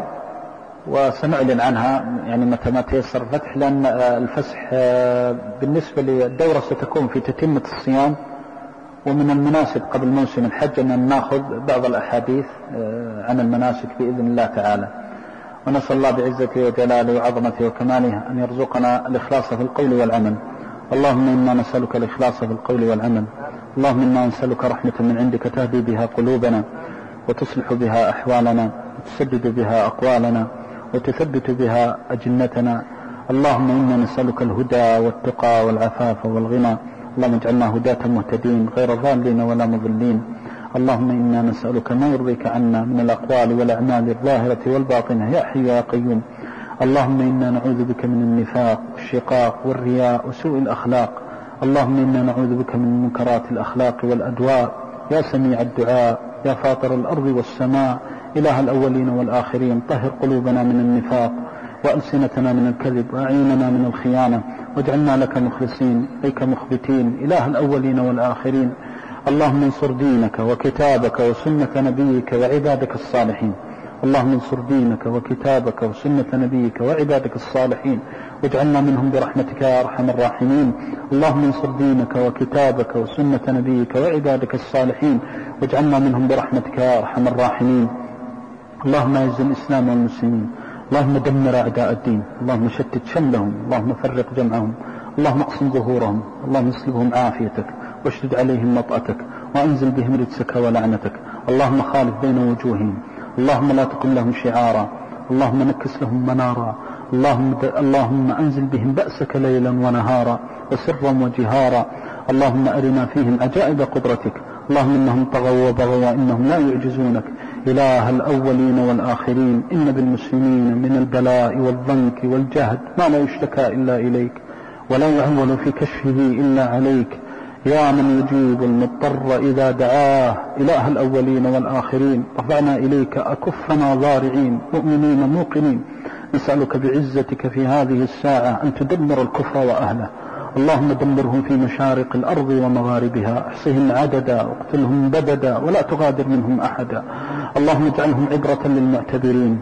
وسنعلن عنها يعني متى ما تيسر الفتح، لأن الفسح بالنسبة للدورة ستكون في تتمة الصيام. ومن المناسب قبل موسم الحج أن نأخذ بعض الأحاديث عن المناسك بإذن الله تعالى. ونسأل الله بعزته وجلاله وعظمته وكماله أن يرزقنا الإخلاص في القول والعمل. اللهم إنا نسألك الإخلاص في القول والعمل. اللهم إنا نسألك رحمة من عندك تهدي بها قلوبنا وتصلح بها أحوالنا وتسدد بها أقوالنا وتثبت بها أجنتنا. اللهم إنا نسألك الهدى والتقى والعفاف والغنى. اللهم اجعلنا هداة مهتدين غير ضالين ولا مضلين. اللهم إنا نسألك ما يرضيك عنا من الأقوال والأعمال الظاهرة والباطنة يا حي يا قيوم. اللهم إنا نعوذ بك من النفاق والشقاق والرياء وسوء الأخلاق. اللهم إنا نعوذ بك من منكرات الأخلاق والأدواء يا سميع الدعاء يا فاطر الأرض والسماء إله الأولين والآخرين. طهر قلوبنا من النفاق وألسنتنا من الكذب وأعيننا من الخيانة، واجعلنا لك مخلصين إليك مخبتين إله الأولين والآخرين. اللهم انصر دينك وكتابك وسنة نبيك وعبادك الصالحين. اللهم انصر دينك وكتابك وسنة نبيك وعبادك الصالحين، واجعلنا منهم برحمتك يا أرحم الراحمين. اللهم انصر دينك وكتابك وسنة نبيك وعبادك الصالحين، واجعلنا منهم برحمتك يا أرحم الراحمين. اللهم اعز الإسلام والمسلمين. اللهم دمر أعداء الدين. اللهم شتت شملهم. اللهم فرق جمعهم. اللهم اقسم ظهورهم. اللهم اسلبهم عافيتك واشدد عليهم وطأتك وأنزل بهم رجسك ولعنتك. اللهم خالف بين وجوههم. اللهم لا تقم لهم شعارا. اللهم نكس لهم منارا. اللهم أنزل بهم بأسك ليلا ونهارا وسرا وجهارا. اللهم أرنا فيهم عجائب قدرتك. اللهم إنهم طغوا وبغوا وإنهم لا يعجزونك إله الأولين والآخرين. إن بالمسلمين من البلاء والضنك والجهد ما لا يشتكى إلا إليك، ولا يعول في كشفه إلا عليك، يا من يجيب المضطر إذا دعاه إله الأولين والآخرين. رفعنا إليك أكفنا ضارعين مؤمنين موقنين، نسألك بعزتك في هذه الساعة أن تدمر الكفر وأهله. اللهم دمرهم في مشارق الأرض ومغاربها، احصهم عددا واقتلهم بددا ولا تغادر منهم أحدا. اللهم اجعلهم عبرة للمعتبرين،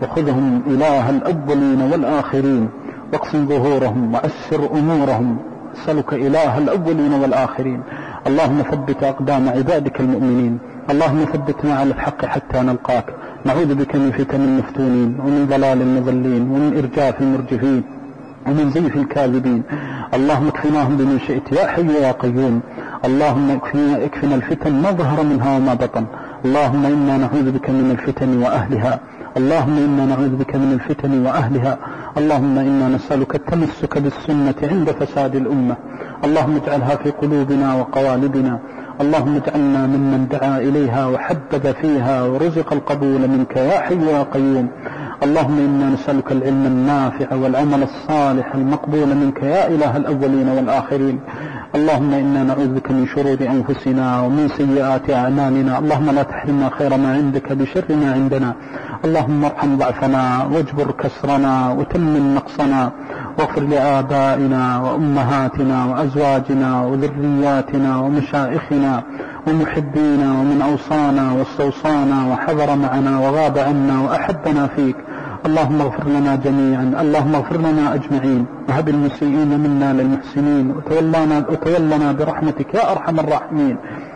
وخذهم إله الأولين والآخرين، واقسم ظهورهم وأسر أمورهم. أسألك إله الأولين والآخرين اللهم ثبت أقدام عبادك المؤمنين، اللهم ثبتنا على الحق حتى نلقاك. نعوذ بك من فتن المفتونين، ومن ضلال المضلين، ومن إرجاف المرجفين، ومن زيف الكاذبين. اللهم اكفناهم بمن شئت يا حي يا قيوم. اللهم اكفنا الفتن ما ظهر منها وما بطن. اللهم إنا نعوذ بك من الفتن وأهلها، اللهم إنا نعوذ بك من الفتن وأهلها. اللهم إنا نسألك التمسك بالسنة عند فساد الأمة. اللهم اجعلها في قلوبنا وقوالبنا. اللهم اجعلنا ممن دعا إليها وحبب فيها ورزق القبول منك يا حي يا قيوم. اللهم إنا نسألك العلم النافع والعمل الصالح المقبول منك يا إله الأولين والآخرين. اللهم إنا نعوذ بك من شرور أنفسنا ومن سيئات أعمالنا. اللهم لا تحرمنا خير ما عندك بشر ما عندنا. اللهم ارحم ضعفنا واجبر كسرنا وتمم نقصنا، واغفر لآبائنا وأمهاتنا وأزواجنا وذرياتنا ومشائخنا ومحبينا ومن أوصانا واستوصانا وحضر معنا وغاب عنا وأحبنا فيك. اللهم اغفر لنا جميعا، اللهم اغفر لنا أجمعين، وهب المسيئين منا للمحسنين، وتولنا برحمتك يا أرحم الراحمين.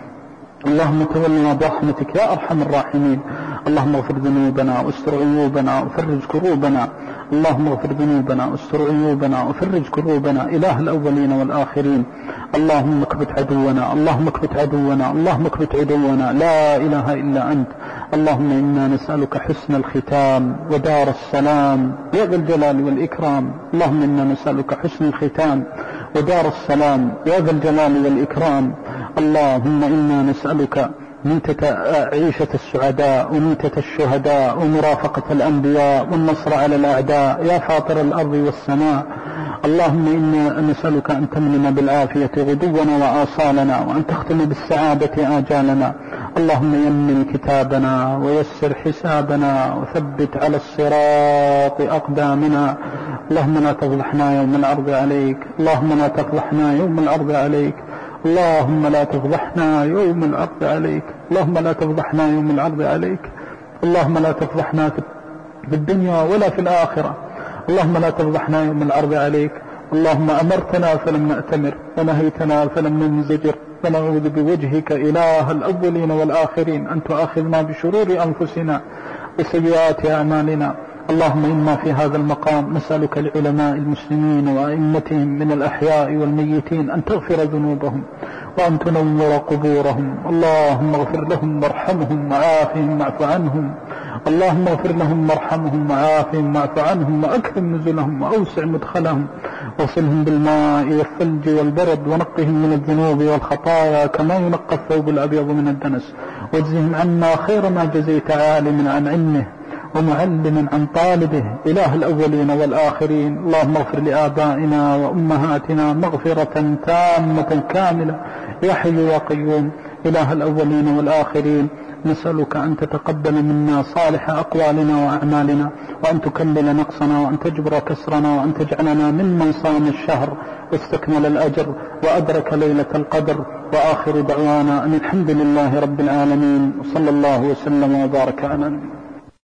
اللهم تولنا برحمتك يا أرحم الراحمين. اللهم اغفر ذنوبنا واستر عيوبنا وفرج كروبنا. اللهم اغفر ذنوبنا واستر عيوبنا وفرج كروبنا إله الأولين والآخرين. اللهم اكبت عدونا، اللهم اكبت عدونا، اللهم اكبت عدونا، لا إله إلا أنت. اللهم إنا نسألك حسن الختام ودار السلام يا ذا الجلال والإكرام. اللهم إنا نسألك حسن الختام ودار السلام يا ذا الجلال والإكرام. اللهم إنا نسألك ميتة عيشة السعداء وميتة الشهداء ومرافقة الأنبياء والنصر على الأعداء يا فاطر الأرض والسماء. اللهم إنا نسألك أن تمننا بالعافية غدونا وآصالنا، وأن تختم بالسعادة آجالنا. اللهم يمن كتابنا ويسر حسابنا وثبت على الصراط أقدامنا. اللهم لا تفضحنا يوم العرض عليك، اللهم لا تفضحنا يوم العرض عليك، اللهم لا تفضحنا يوم العرض عليك، اللهم لا تفضحنا يوم العرض عليك. اللهم لا تفضحنا في الدنيا ولا في الآخرة. اللهم لا تفضحنا يوم العرض عليك. اللهم أمرتنا فلم نأتمر، ونهيتنا فلم ننزجر، فنعوذ بوجهك إله الأولين والآخرين أن تؤاخذنا بشرور أنفسنا وسيئات أعمالنا. اللهم إنا في هذا المقام نسألك العلماء المسلمين وأئمتهم من الأحياء والميتين أن تغفر ذنوبهم وأن تنور قبورهم. اللهم اغفر لهم وارحمهم وعافهم واعف عنهم. اللهم اغفر لهم وارحمهم وعافهم واعف عنهم، وأكرم نزلهم وأوسع مدخلهم، وصلهم بالماء والثلج والبرد، ونقهم من الذنوب والخطايا كما ينقى الثوب الأبيض من الدنس، واجزهم عنا خير ما جزيت عالم عن علمه ومعلم عن طالبه إله الأولين والآخرين. اللهم اغفر لآبائنا وأمهاتنا مغفرة تامة كاملة يا حي يا قيوم إله الأولين والآخرين. نسألك أن تتقبل منا صالح أقوالنا وأعمالنا، وأن تكمل نقصنا، وأن تجبر كسرنا، وأن تجعلنا ممن صام الشهر واستكمل الأجر وأدرك ليلة القدر. وآخر دعوانا أن الحمد لله رب العالمين، وصلى الله وسلم وبارك على نبينا.